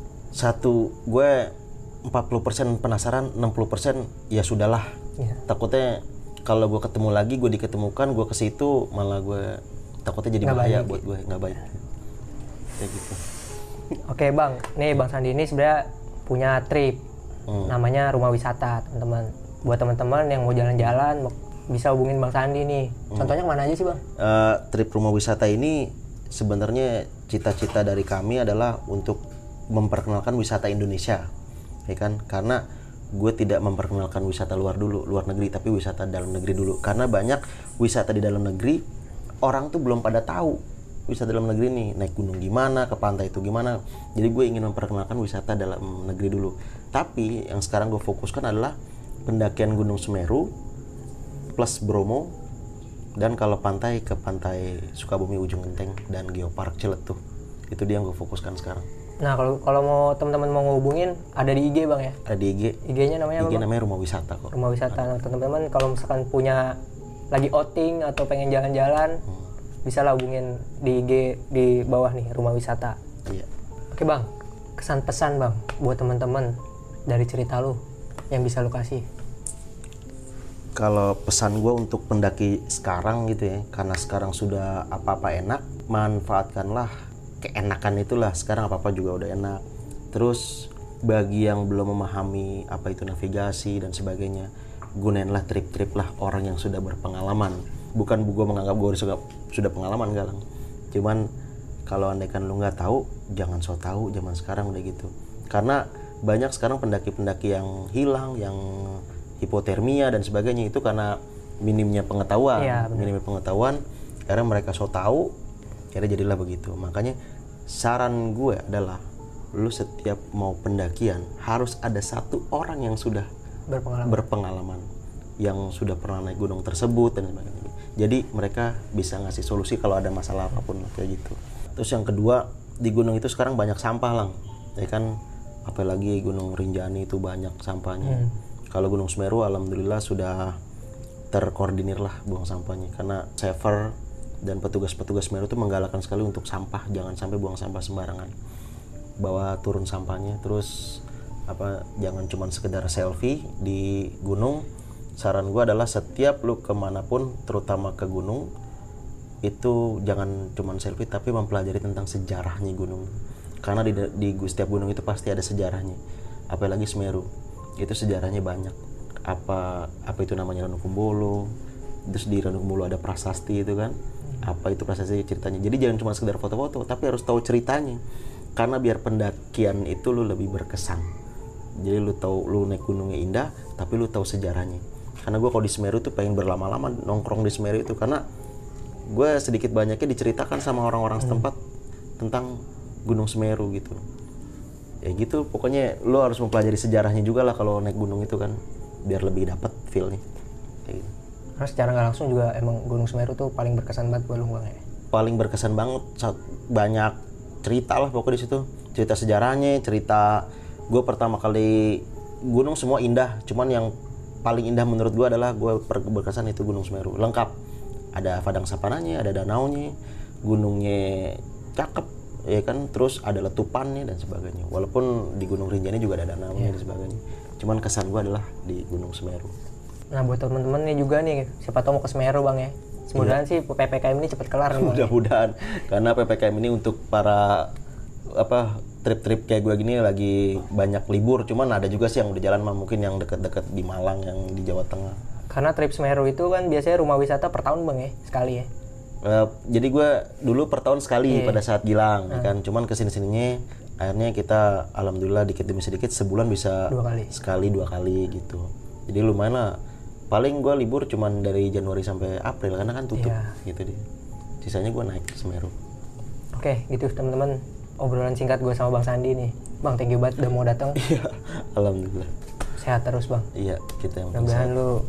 Satu, gue empat puluh persen penasaran, enam puluh persen ya sudahlah. Ya. Takutnya kalau gue ketemu lagi, gue diketemukan, gue ke situ malah gue takutnya jadi nggak bahaya baik, buat gue, nggak baik. Kayak gitu. Oke bang, nih Bang Sandi ini sebenarnya punya trip, hmm. namanya Rumah Wisata teman-teman. Buat teman-teman yang mau jalan-jalan bisa hubungin Bang Sandi nih. Contohnya hmm. kemana aja sih bang? Uh, trip Rumah Wisata ini sebenarnya cita-cita dari kami adalah untuk memperkenalkan wisata Indonesia, ya kan? Karena gue tidak memperkenalkan wisata luar dulu, luar negeri, tapi wisata dalam negeri dulu. Karena banyak wisata di dalam negeri orang tuh belum pada tahu wisata dalam negeri nih, naik gunung gimana, ke pantai itu gimana. Jadi gue ingin memperkenalkan wisata dalam negeri dulu. Tapi yang sekarang gue fokuskan adalah pendakian Gunung Semeru plus Bromo, dan kalau pantai ke pantai Sukabumi Ujung Genteng dan Geopark Ciletuh. Itu dia yang gue fokuskan sekarang. Nah kalau kalau mau teman-teman mau ngehubungin, ada di I G bang ya? Ada di I G. I G-nya namanya I G apa? namanya Rumah Wisata kok. Rumah Wisata. Nah, teman-teman kalau misalkan punya lagi outing atau pengen jalan-jalan, hmm. bisa lah hubungin di I G di bawah nih, Rumah Wisata. Iya. Oke bang, kesan pesan bang buat teman-teman dari cerita lu yang bisa lu kasih. Kalau pesan gue untuk pendaki sekarang gitu ya, karena sekarang sudah apa-apa enak, manfaatkanlah keenakan itulah. Sekarang apa-apa juga udah enak. Terus bagi yang belum memahami apa itu navigasi dan sebagainya, gunainlah trip-trip lah orang yang sudah berpengalaman. Bukan gue menganggap gue sudah, sudah pengalaman galang. Cuman kalau andaikan lu nggak tahu, jangan so tahu zaman sekarang udah gitu. Karena banyak sekarang pendaki-pendaki yang hilang, yang hipotermia dan sebagainya, itu karena minimnya pengetahuan. Ya, minimnya pengetahuan, karena mereka so tahu, akhirnya jadilah begitu. Makanya saran gue adalah, lu setiap mau pendakian harus ada satu orang yang sudah berpengalaman, berpengalaman yang sudah pernah naik gunung tersebut dan sebagainya. Jadi mereka bisa ngasih solusi kalau ada masalah apapun kayak gitu. Terus yang kedua, di gunung itu sekarang banyak sampah lang, ya kan? Apalagi Gunung Rinjani itu banyak sampahnya. Hmm. Kalau Gunung Semeru alhamdulillah sudah terkoordinir lah buang sampahnya, karena saver dan petugas-petugas Semeru itu menggalakkan sekali untuk sampah, jangan sampai buang sampah sembarangan. Bawa turun sampahnya, terus apa, jangan cuma sekedar selfie di gunung. Saran gue adalah setiap lu kemanapun, terutama ke gunung, itu jangan cuma selfie tapi mempelajari tentang sejarahnya gunung. Karena di, di setiap gunung itu pasti ada sejarahnya. Apalagi Semeru, itu sejarahnya banyak. Apa apa itu namanya Ranu Kumbolo, terus di Ranu Kumbolo ada prasasti itu kan. Apa itu prasasti ceritanya. Jadi jangan cuma sekedar foto-foto, tapi harus tahu ceritanya. Karena biar pendakian itu lu lebih berkesan. Jadi lu tahu lu naik gunungnya indah, tapi lu tahu sejarahnya. Karena gue kalau di Semeru tuh pengen berlama-lama nongkrong di Semeru itu, karena gue sedikit banyaknya diceritakan sama orang-orang setempat hmm. tentang Gunung Semeru gitu. Ya gitu, pokoknya lu harus mempelajari sejarahnya juga lah kalau naik gunung itu kan, biar lebih dapat feel-nya. Kayak gitu. Karena secara nggak langsung juga emang Gunung Semeru tuh paling berkesan banget buat lu Bang ya. Paling berkesan banget, banyak cerita lah pokoknya di situ. Cerita sejarahnya, cerita gue pertama kali gunung semua indah, cuman yang paling indah menurut gue adalah gue berkesan itu Gunung Semeru. Lengkap, ada padang savananya, ada danaunya, gunungnya cakep, ya kan, terus ada letupannya dan sebagainya. Walaupun di Gunung Rinjani juga ada danaunya yeah. dan sebagainya. Cuman kesan gue adalah di Gunung Semeru. Nah buat temen-temen nih juga nih, siapa tahu mau ke Semeru Bang ya. Semoga yeah. sih P P K M ini cepat kelar nih Bang. Mudah-mudahan, karena P P K M ini untuk para apa trip-trip kayak gue gini lagi banyak libur, cuman ada juga sih yang udah jalan mah, mungkin yang deket-deket di Malang, yang di Jawa Tengah. Karena trip Semeru itu kan biasanya rumah wisata per tahun Bang ya, sekali ya. Uh, jadi gue dulu per tahun sekali yeah. pada saat Gilang, hmm. kan. Cuman kesini-sininya akhirnya kita alhamdulillah dikit demi sedikit sebulan bisa dua kali. sekali dua kali gitu. Jadi lumayan lah. Paling gue libur cuman dari Januari sampai April karena kan tutup yeah. gitu deh. Sisanya gue naik ke Semeru. Oke, gitu teman-teman. Obrolan singkat gue sama Bang Sandi nih. Bang, thank you banget udah mau datang. Iya, alhamdulillah. Sehat terus Bang. Iya, kita yang mudah-mudahan lu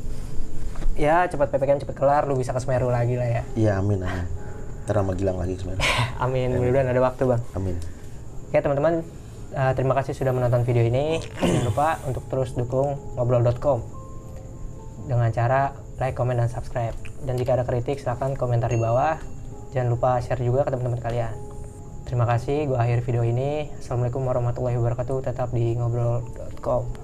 ya cepat P P K M cepat kelar, lu bisa ke Semeru lagi lah ya. Iya, amin amin. Ntar sama Gilang lagi ke Semeru. Amin, mudah-mudahan ada waktu Bang. Amin. Oke teman-teman, uh, terima kasih sudah menonton video ini. Jangan lupa untuk terus dukung ngobrol dot com dengan cara like, comment, dan subscribe. Dan jika ada kritik silahkan komentar di bawah. Jangan lupa share juga ke teman-teman kalian. Terima kasih, gue akhir video ini. Assalamualaikum warahmatullahi wabarakatuh. Tetap di ngobrol dot com.